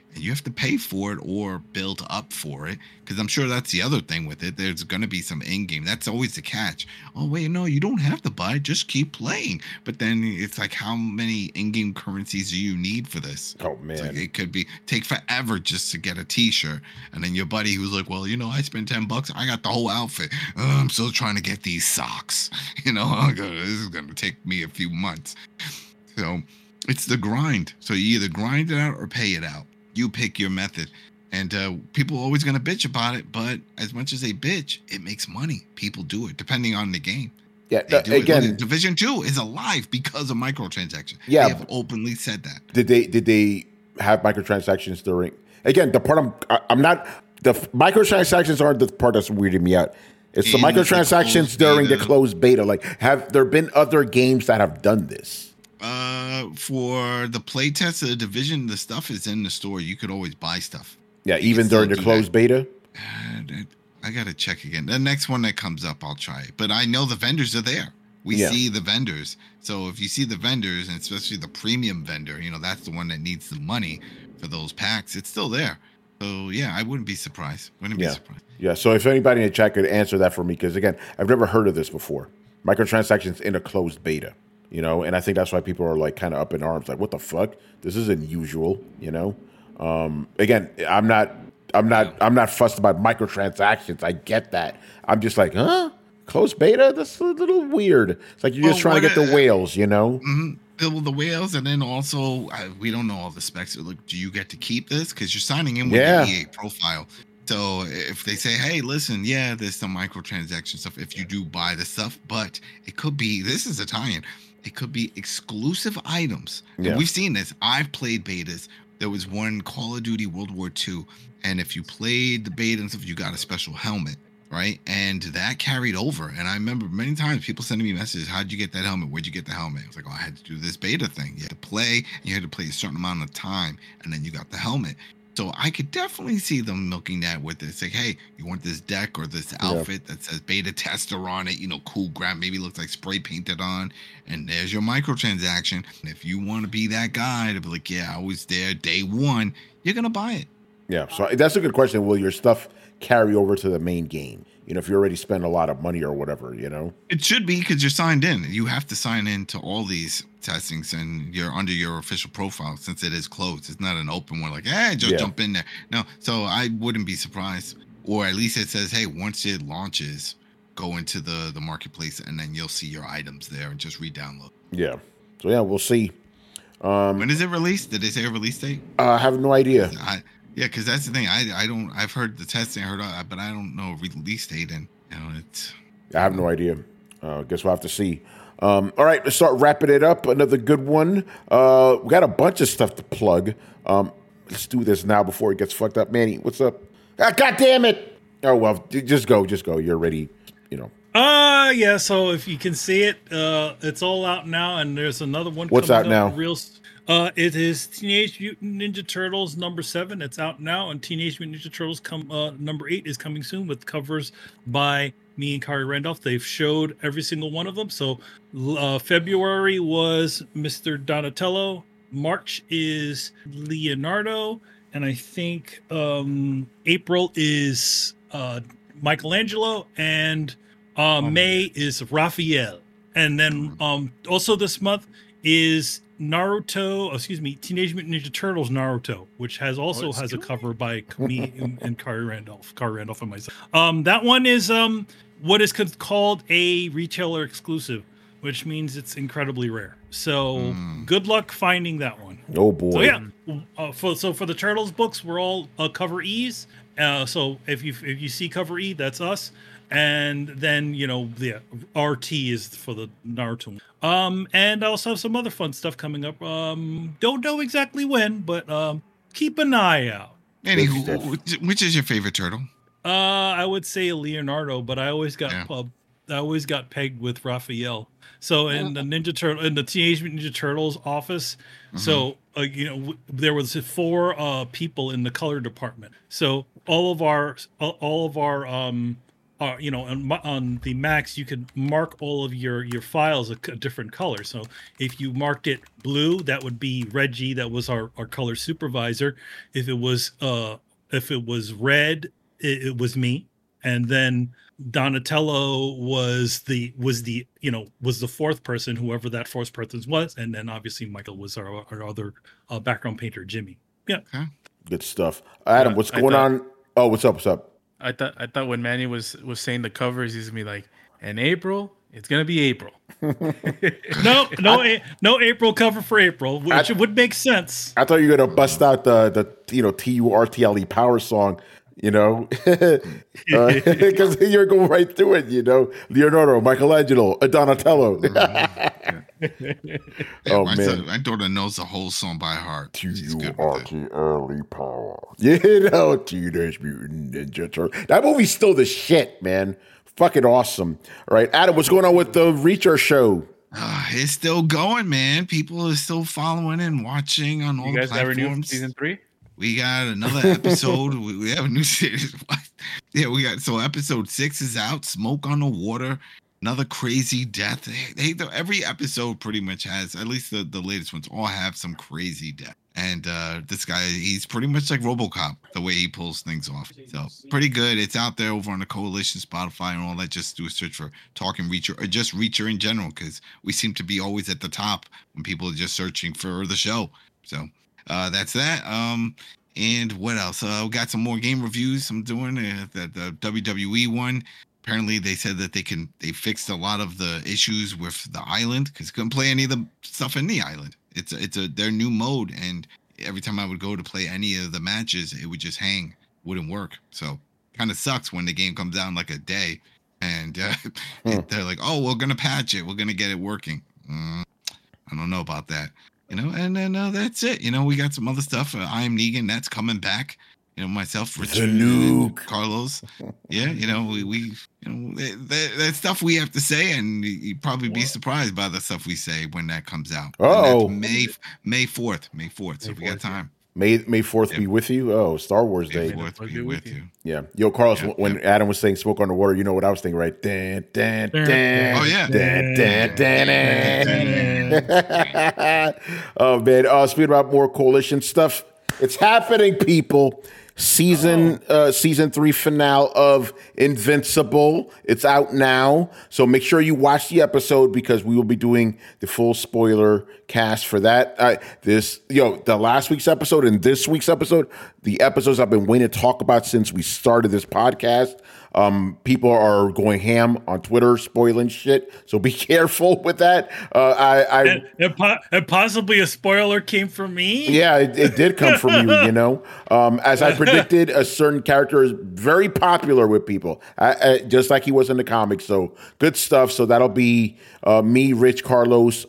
and you have to pay for it or build up for it, because I'm sure that's the other thing with it. There's going to be some in-game. That's always the catch. Oh wait, no, you don't have to buy it, just keep playing. But then it's like, how many in-game currencies do you need for this? Oh man, it's like it could be take forever just to get a t-shirt, and then your buddy who's like, well, I spent $10, I got the whole outfit. I'm still trying to get these socks. This is going to take me a few months. So it's the grind. So you either grind it out or pay it out. You pick your method. And people are always going to bitch about it, but as much as they bitch, it makes money. People do it, depending on the game. Yeah, again, Division 2 is alive because of microtransactions. Yeah, they have openly said that. Did they have microtransactions during? Again, the part I'm not. The microtransactions aren't the part that's weirding me out. It's the microtransactions during the closed beta. Like, have there been other games that have done this? For the playtest of the Division, the stuff is in the store. You could always buy stuff. Yeah, even during the closed beta? I got to check again. The next one that comes up, I'll try it. But I know the vendors are there. We see the vendors. So if you see the vendors, and especially the premium vendor, that's the one that needs the money for those packs, it's still there. So, yeah, I wouldn't be surprised. Yeah, so if anybody in the chat could answer that for me, because, again, I've never heard of this before. Microtransactions in a closed beta. And I think that's why people are like kind of up in arms, like, what the fuck? This is unusual, Again, I'm not fussed about microtransactions. I get that. I'm just like, huh? Closed beta? That's a little weird. It's like you're just trying to get the whales, Mm-hmm. The whales, and then also we don't know all the specs. Like, do you get to keep this? Because you're signing in with the EA profile. So if they say, hey, listen, there's some microtransaction stuff if you do buy the stuff, but it could be, this is Italian, it could be exclusive items. And we've seen this. I've played betas. There was one Call of Duty World War II, and if you played the beta and stuff, you got a special helmet, right? And that carried over. And I remember many times people sending me messages, how'd you get that helmet? Where'd you get the helmet? I was like, I had to do this beta thing. You had to play, and you had to play a certain amount of time, and then you got the helmet. So I could definitely see them milking that with this. Like, hey, you want this deck or this outfit that says beta tester on it, cool grab, maybe looks like spray painted on, and there's your microtransaction. And if you want to be that guy to be like, I was there day one, you're going to buy it. Yeah, so that's a good question. Will your stuff carry over to the main game? If you already spend a lot of money or whatever, It should be, because you're signed in. You have to sign in to all these testings, and you're under your official profile since it is closed. It's not an open one like, hey, just jump in there. No, so I wouldn't be surprised. Or at least it says, hey, once it launches, go into the marketplace, and then you'll see your items there and just re-download. Yeah. So, we'll see. When is it released? Did they say a release date? I have no idea. Because that's the thing. I've heard the testing, but I don't know a release date, and it's. I have no idea. Guess we'll have to see. All right, let's start wrapping it up. Another good one. We got a bunch of stuff to plug. Let's do this now before it gets fucked up. Manny, what's up? God damn it! Oh well, just go. You're ready. So if you can see it, it's all out now, and there's another one. What's out now? It is Teenage Mutant Ninja Turtles #7. It's out now, and Teenage Mutant Ninja Turtles #8 is coming soon with covers by me and Kari Randolph. They've showed every single one of them. So February was Mr. Donatello. March is Leonardo, and I think April is Michelangelo, and May is Raphael. And then also this month is Teenage Mutant Ninja Turtles Naruto, which has a cover by me and Kari Randolph and myself. That one is what is called a retailer exclusive, which means it's incredibly rare. So good luck finding that one. Oh boy! So for the Turtles books, we're all cover E's. So if you see cover E, that's us. And then, the RT is for the Naruto. And I also have some other fun stuff coming up. Don't know exactly when, but keep an eye out. Anywho, which is your favorite turtle? I would say Leonardo, but I always got pegged with Raphael. So in the Teenage Mutant Ninja Turtles office, so there was 4 people in the color department. So all of our on the Macs, you could mark all of your files a different color. So if you marked it blue, that would be Reggie. That was our color supervisor. If it was red, it was me. And then Donatello was the fourth person, whoever that fourth person was. And then obviously Michael was our other background painter, Jimmy. Yeah. Okay. Good stuff. Adam, what's going on? Oh, what's up? I thought when Manny was saying the covers, he's gonna be like, in April, it's gonna be April. No April cover for April, which would make sense. I thought you were gonna bust out the TURTLE power song, because you're going right through it, Leonardo, Michelangelo, Donatello. Oh man, my daughter knows the whole song by heart. TURTLE power. Teenage Mutant Ninja Turtle. That movie's still the shit, man. Fucking awesome. All right, Adam, what's going on with the Reacher show? It's still going, man. People are still following and watching on all the platforms. You guys ever knew season 3? We got another episode. we have a new series. Yeah, so episode 6 is out. Smoke on the Water. Another crazy death. Every episode pretty much has, at least the latest ones, all have some crazy death. And this guy, he's pretty much like RoboCop, the way he pulls things off. So pretty good. It's out there over on the Coalition, Spotify, and all that. Just do a search for Talking Reacher, or just Reacher in general, because we seem to be always at the top when people are just searching for the show. So that's that. And what else? We got some more game reviews I'm doing. The WWE one. Apparently, they said that they fixed a lot of the issues with the island, because couldn't play any of the stuff in the island. It's their new mode, and every time I would go to play any of the matches, it would just hang, wouldn't work. So kind of sucks when the game comes out in like a day, and they're like, "Oh, we're gonna patch it. We're gonna get it working." I don't know about that, And then that's it. We got some other stuff. I Am Negan, that's coming back. Myself, Richard, and Carlos. Yeah, we that stuff we have to say, and you'd probably be surprised by the stuff we say when that comes out. Oh, May 4th. So we got time. May 4th be with you. Oh, Star Wars Day. May 4th be with you. Yeah. Yo, Carlos, when Adam was saying "Smoke on the Water," you know what I was thinking, right? Dan, dan, dan. Oh yeah. Dan, dan, dan, dan. Oh man. Speaking about more Coalition stuff, it's happening, people. Season 3 finale of Invincible. It's out now, so make sure you watch the episode, because we will be doing the full spoiler cast for that. The last week's episode and this week's episode, the episodes I've been waiting to talk about since we started this podcast. People are going ham on Twitter, spoiling shit, so be careful with that. And possibly a spoiler came from me. Yeah, it did come from you. As I predicted, a certain character is very popular with people, just like he was in the comics. So good stuff. So that'll be me, Rich, Carlos,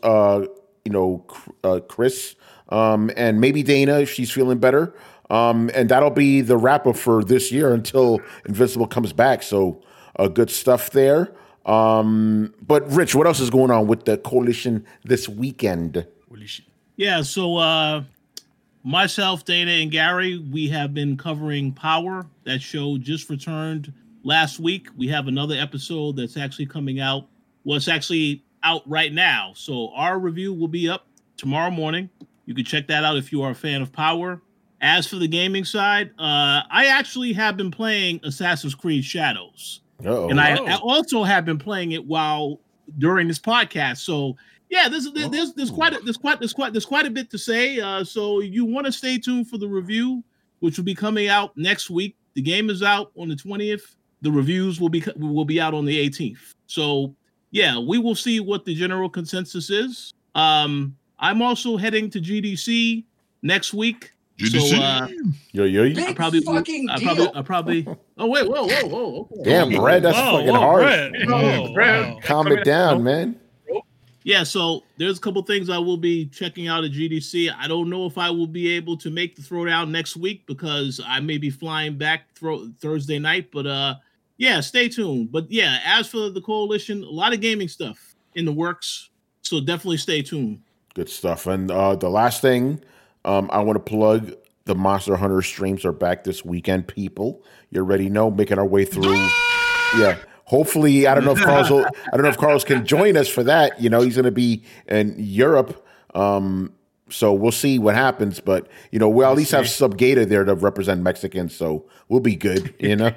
Chris, and maybe Dana if she's feeling better. And that'll be the wrap up for this year until Invincible comes back. So good stuff there. But Rich, what else is going on with the Coalition this weekend? Yeah, so myself, Dana, and Gary, we have been covering Power. That show just returned last week. We have another episode that's actually coming out. Well, it's actually out right now. So our review will be up tomorrow morning. You can check that out if you are a fan of Power. As for the gaming side, I actually have been playing Assassin's Creed Shadows. And I also have been playing it during this podcast. So yeah, there's quite a bit to say. So you want to stay tuned for the review, which will be coming out next week. The game is out on the 20th. The reviews will be out on the 18th. So yeah, we will see what the general consensus is. I'm also heading to GDC next week. So, I probably. Oh wait, whoa! Okay. Damn, Brad, that's fucking hard. Brad. Calm it down, man. Yeah, so there's a couple things I will be checking out at GDC. I don't know if I will be able to make the throwdown next week because I may be flying back Thursday night. But yeah, stay tuned. But yeah, as for the Coalition, a lot of gaming stuff in the works. So definitely stay tuned. Good stuff. And the last thing. I want to plug the Monster Hunter streams are back this weekend, people. You already know, making our way through Yeah. Hopefully, I don't know if Carlos can join us for that. He's going to be in Europe. So we'll see what happens, but we'll at least have Subgata there to represent Mexicans, so we'll be good.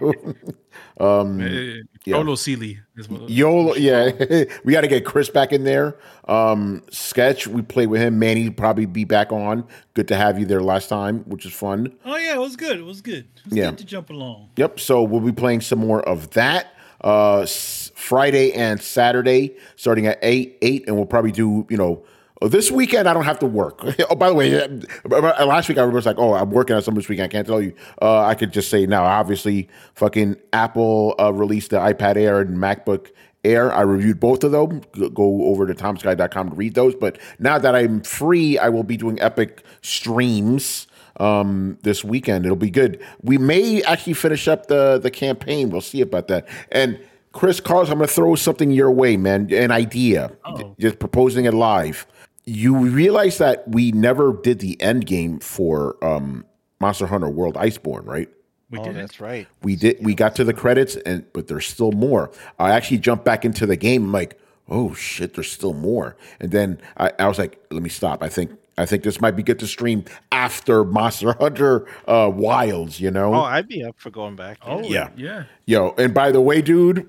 Yolo Sealy. Yolo, yeah. We got to get Chris back in there. Sketch, we played with him. Manny probably be back on. Good to have you there last time, which is fun. Oh yeah, it was good. It was good to jump along. Yep. So we'll be playing some more of that Friday and Saturday, starting at 8, and we'll probably do this weekend. I don't have to work. Oh, by the way, last week I was like, "Oh, I'm working on something this weekend." I can't tell you. I could just say now. Obviously, fucking Apple released the iPad Air and MacBook Air. I reviewed both of them. Go over to TomSky.com to read those. But now that I'm free, I will be doing epic streams this weekend. It'll be good. We may actually finish up the campaign. We'll see about that. And Chris, Carlos, I'm going to throw something your way, man. An idea. Just proposing it live. You realize that we never did the end game for Monster Hunter World Iceborne, right? We did. That's right. We did. We got to the credits, but there's still more. I actually jumped back into the game. I'm like, oh shit, there's still more. And then I was like, let me stop. I think this might be good to stream after Monster Hunter Wilds. Oh, I'd be up for going back. Oh yeah. Yo, and by the way, dude,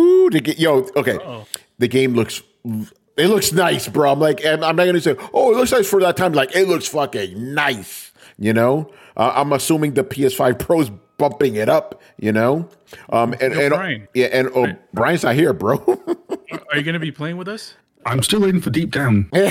the game looks. It looks nice, bro. I'm like, I'm not going to say, oh, it looks nice for that time. Like, it looks fucking nice, I'm assuming the PS5 Pro's bumping it up, Brian. Yeah, and Brian's not here, bro. Are you going to be playing with us? I'm still in for Deep Down. So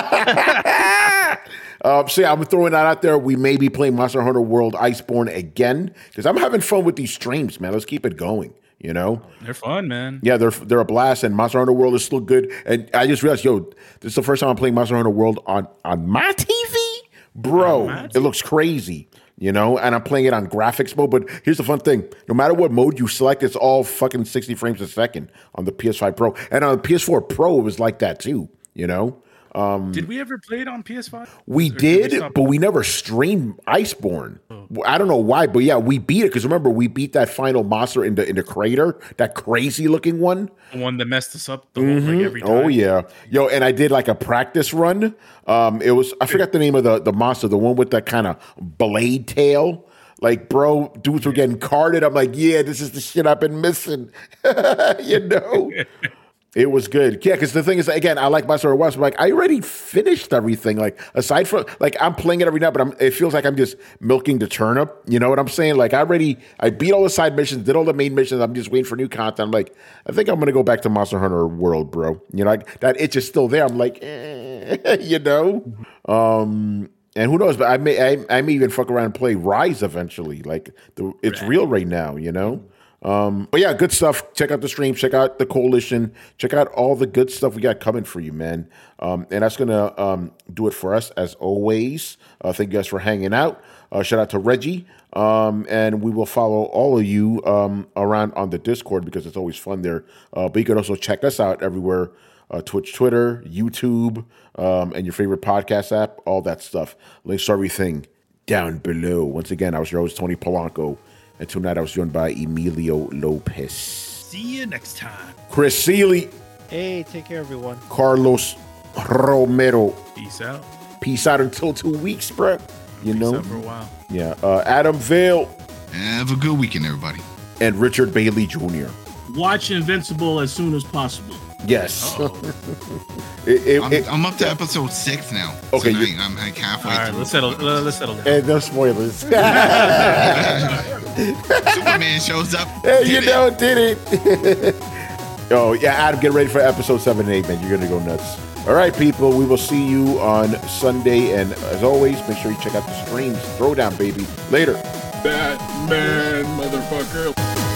yeah, I'm throwing that out there. We may be playing Monster Hunter World Iceborne again because I'm having fun with these streams, man. Let's keep it going. They're fun, man. Yeah, they're a blast, and Monster Hunter World is still good. And I just realized, this is the first time I'm playing Monster Hunter World on my TV, bro. It looks crazy, and I'm playing it on graphics mode. But here's the fun thing: no matter what mode you select, it's all fucking 60 frames a second on the PS5 Pro, and on the PS4 Pro, it was like that too. Did we ever play it on PS5? We did, but we never streamed Iceborne. I don't know why, but yeah, we beat it because remember we beat that final monster in the crater, that crazy looking one, the one that messed us up every time. Oh yeah, and I did like a practice run. It was I forgot the name of the monster, the one with that kind of blade tail. Like, bro, dudes were getting carded. I'm like, yeah, this is the shit I've been missing. It was good. Yeah, because the thing is, again, I like Monster Hunter West. I'm like, I already finished everything. Like, aside from, like, I'm playing it every night, but it feels like I'm just milking the turnip. You know what I'm saying? Like, I beat all the side missions, did all the main missions. I'm just waiting for new content. I'm like, I think I'm going to go back to Monster Hunter World, bro. That itch is still there. I'm like, And who knows? But I may even fuck around and play Rise eventually. Like, it's real right now, But yeah, good stuff. Check out the stream. Check out the coalition. Check out all the good stuff we got coming for you, man. And that's gonna do it for us as always. Thank you guys for hanging out. Shout out to Reggie. And we will follow all of you around on the Discord because it's always fun there. But you can also check us out everywhere. Twitch, Twitter, YouTube, and your favorite podcast app, all that stuff. Links to everything down below. Once again, I was your host, Tony Polanco. And tonight I was joined by Emilio Lopez. See you next time. Chris Seeley. Hey, take care, everyone. Carlos Romero. Peace out. Peace out until 2 weeks, bro. Peace out for a while. Yeah. Adam Vale. Have a good weekend, everybody. And Richard Bailey Jr. Watch Invincible as soon as possible. Yes. I'm up to episode 6 now. Okay, I'm like halfway All right, through. let's settle down. And no spoilers. Superman shows up. Hey, did it. Oh, yeah, Adam, get ready for episode 7 and 8, man. You're going to go nuts. All right, people, we will see you on Sunday. And as always, make sure you check out the streams. Throwdown, baby. Later. Batman, motherfucker.